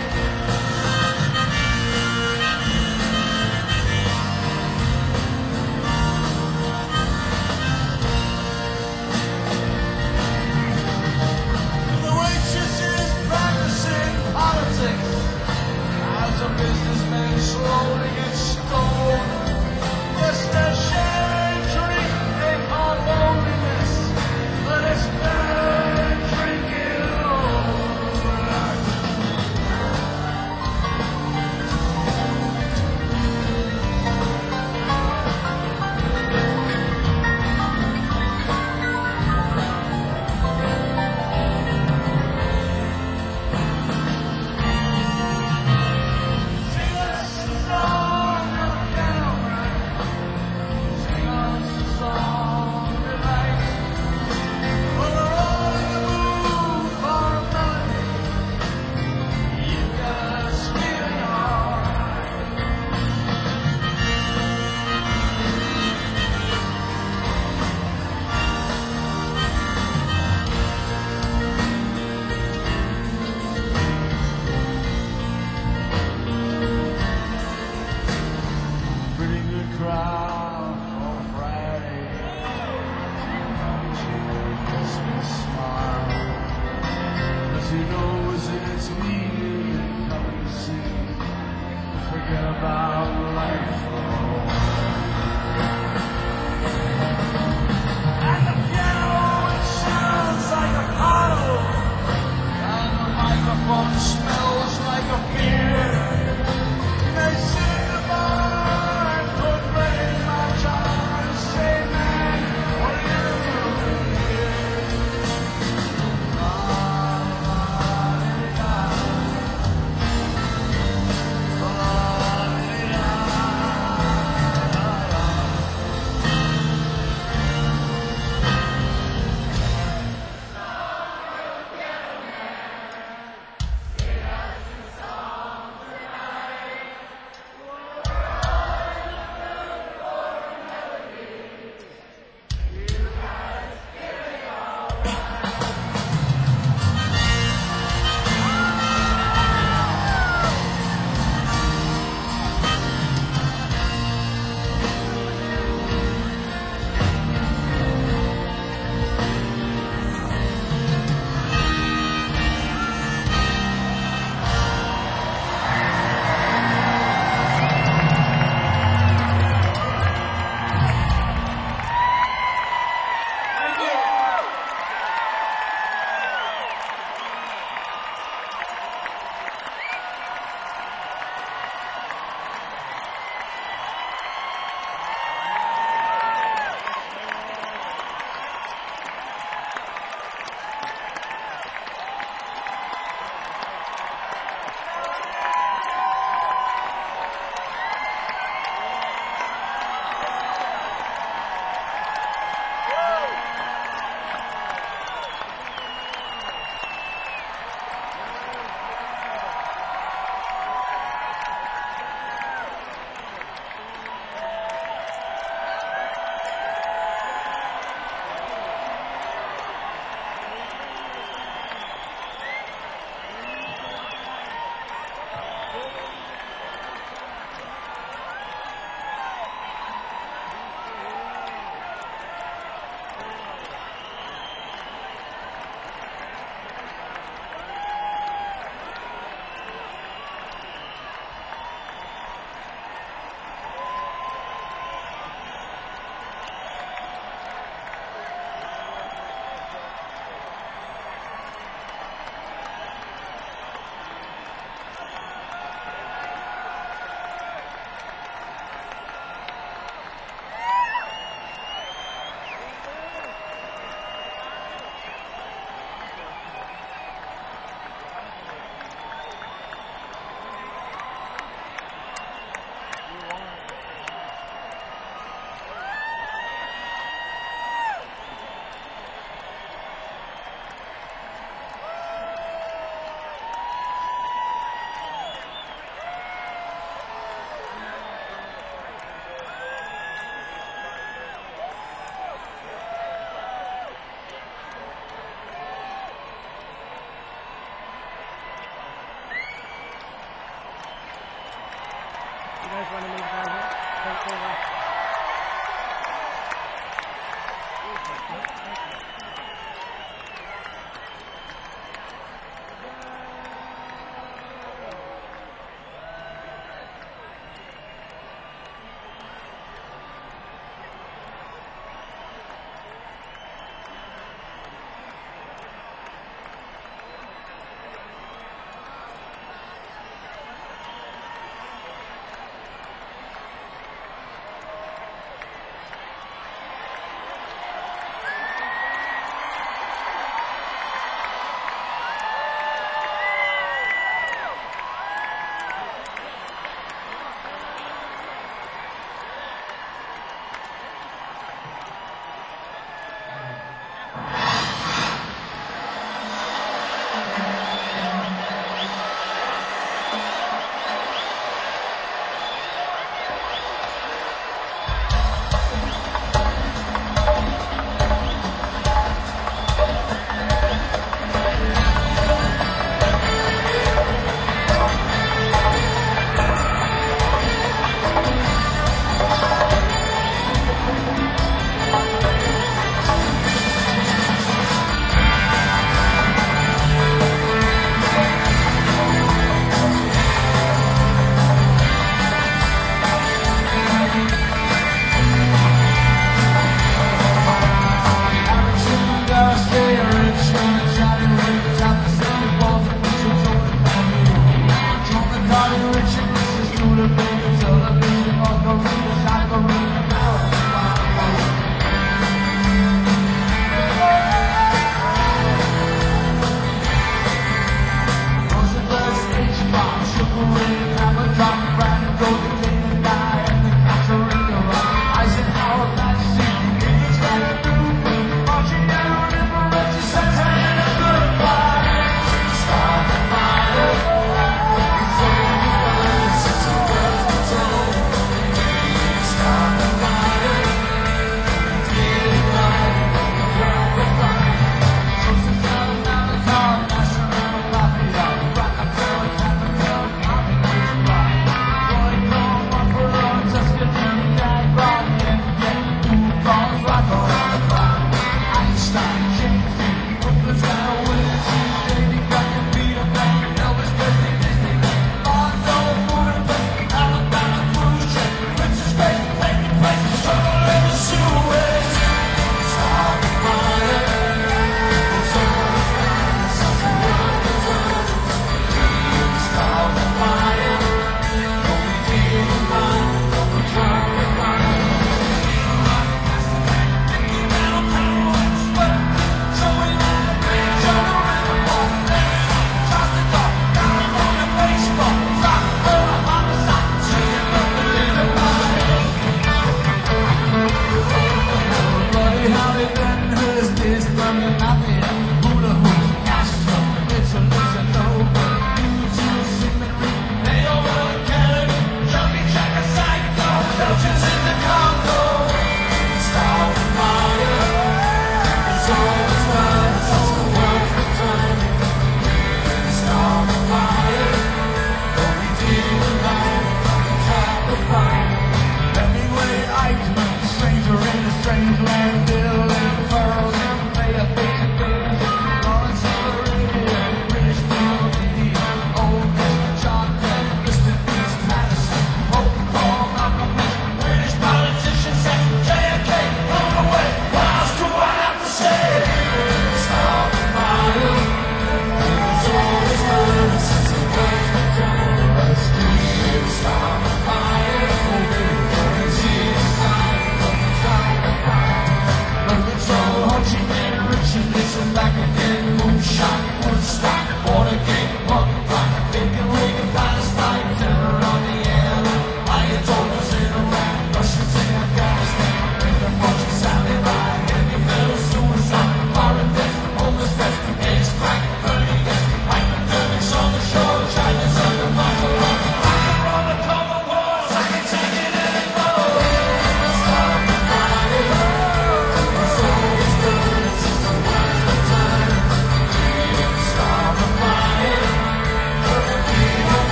The waitress is practicing politics as a businessman slowly gets stoned. Just a share drink they call loneliness, but it's better than drinking alone. Sing us a song of candlelight. Sing us a song tonight. For the road to move for a melody. You got us feeling alright. Pretty good crowd on a Friday. Makes me smile, 'cause he knows it's me coming to see. Forget about life for a while. And the piano, it sounds like a bottle, and the microphone smells like a beer. They sit in the bar and put bread in my jar and say, "Man, what are you doing here?" La, la, dee, da. La, dee, da. guys want to move down here? Thank you.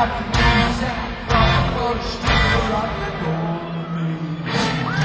about the things that from the street like the golden maid.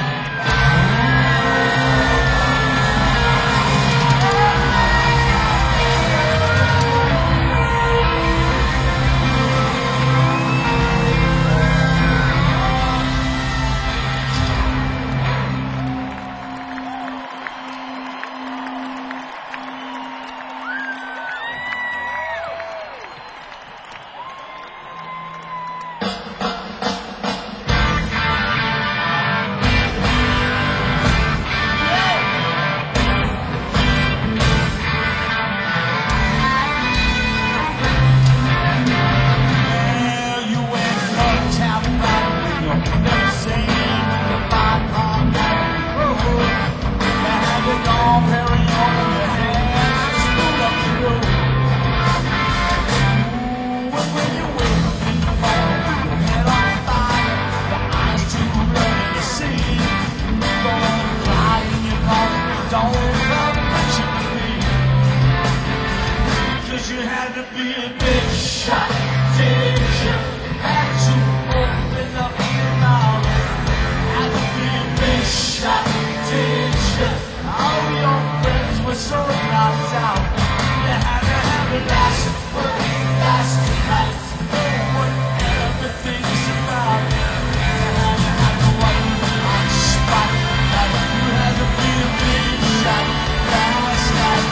You had to be a big shot, did you? Had to open up your mouth. Had to be a big shot, did you? All your friends were so knocked out. You had to have a last word, last night. What everything's about. You had to have the one on the spot. You had to be a big shot last night.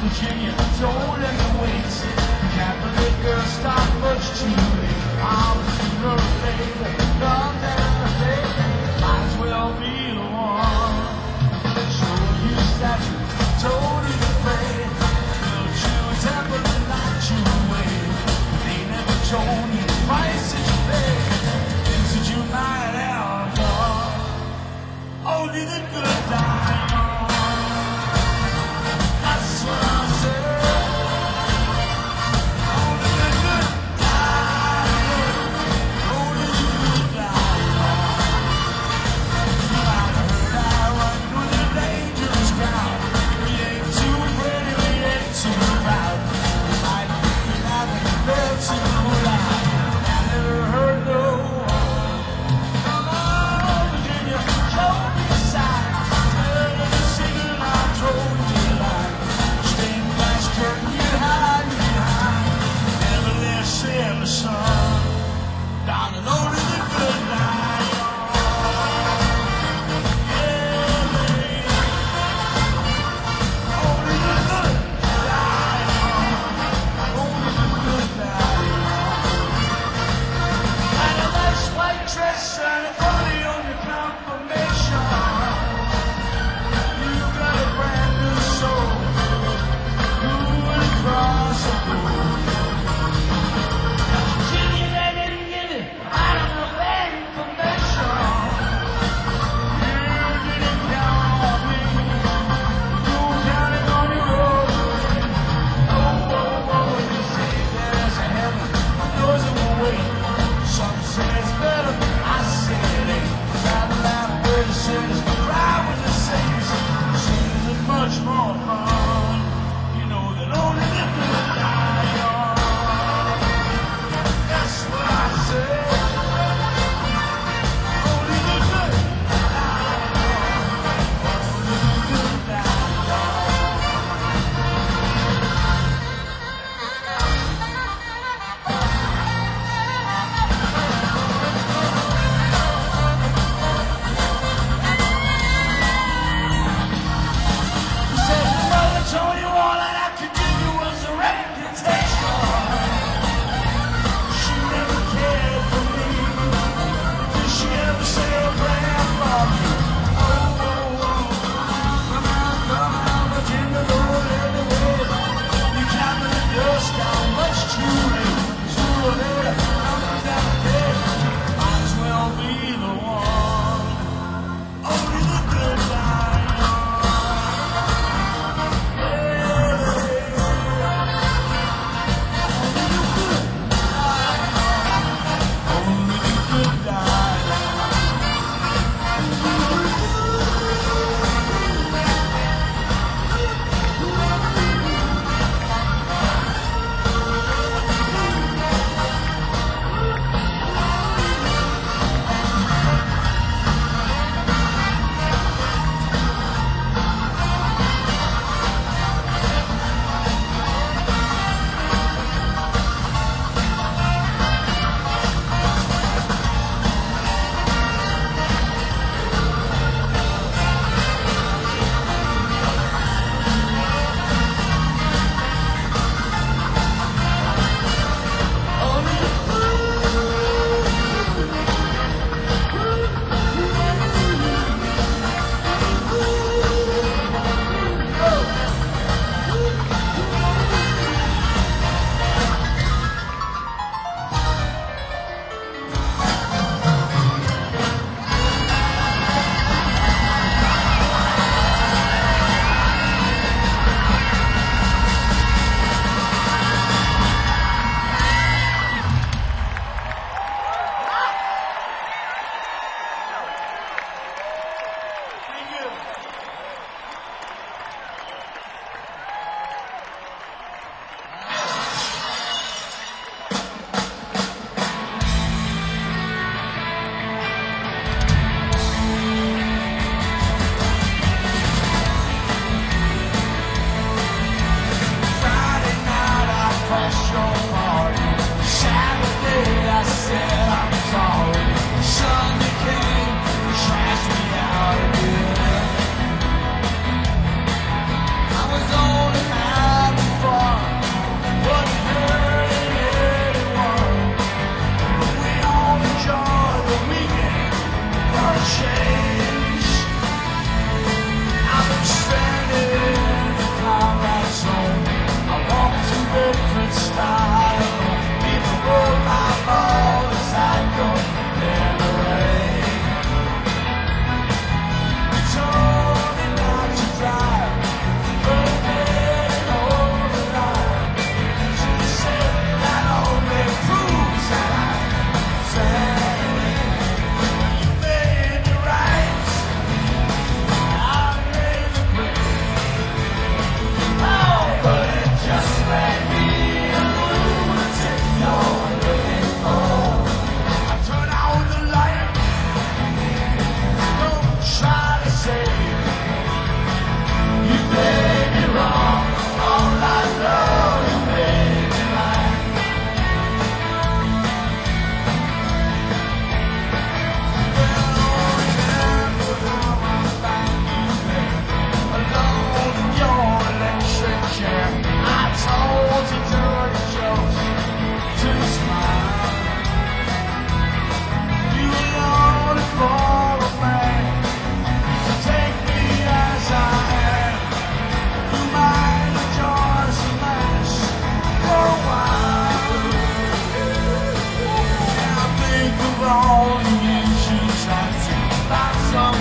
Virginia, don't let me wait. Catholic girl, stop much too late. I'm sooner or later, come down the lake. Might as well be the one. Show you statue, told you to pray. Built you a temple and locked you away. They never told you the price that you pay. Things that you might have done. Only the good die young. That's what I said. Only the good die young. Only the good die young. You might have heard I run with a dangerous crowd. We ain't too pretty, we ain't too proud. We might be having a bit too loud. I never heard no. Come on, Virginia, show me signs.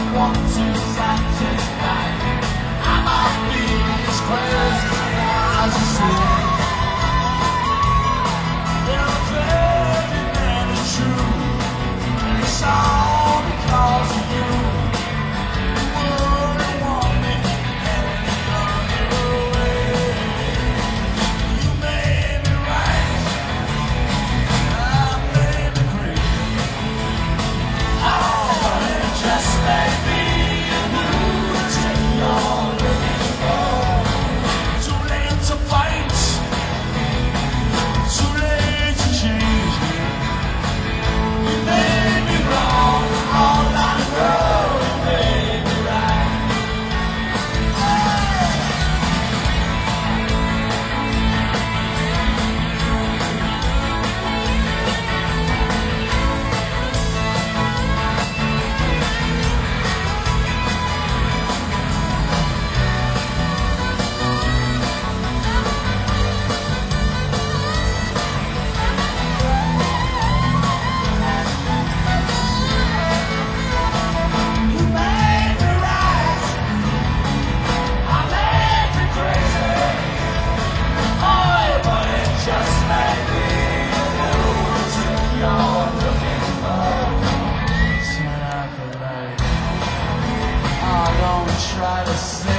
want to satisfy. I'm off being as crazy as you say. You're very, very true. And it's all because of you. You wouldn't want me any other way. You made me right. I made me crazy. Oh, but it just may be a lunatic you're looking for. Too late to fight. Too late to change. You made me wrong. All I know, you made me right. You made me right. I made me crazy. Oh, but it just may be a lunatic you're looking for. Turn out the light. Oh, don't try to say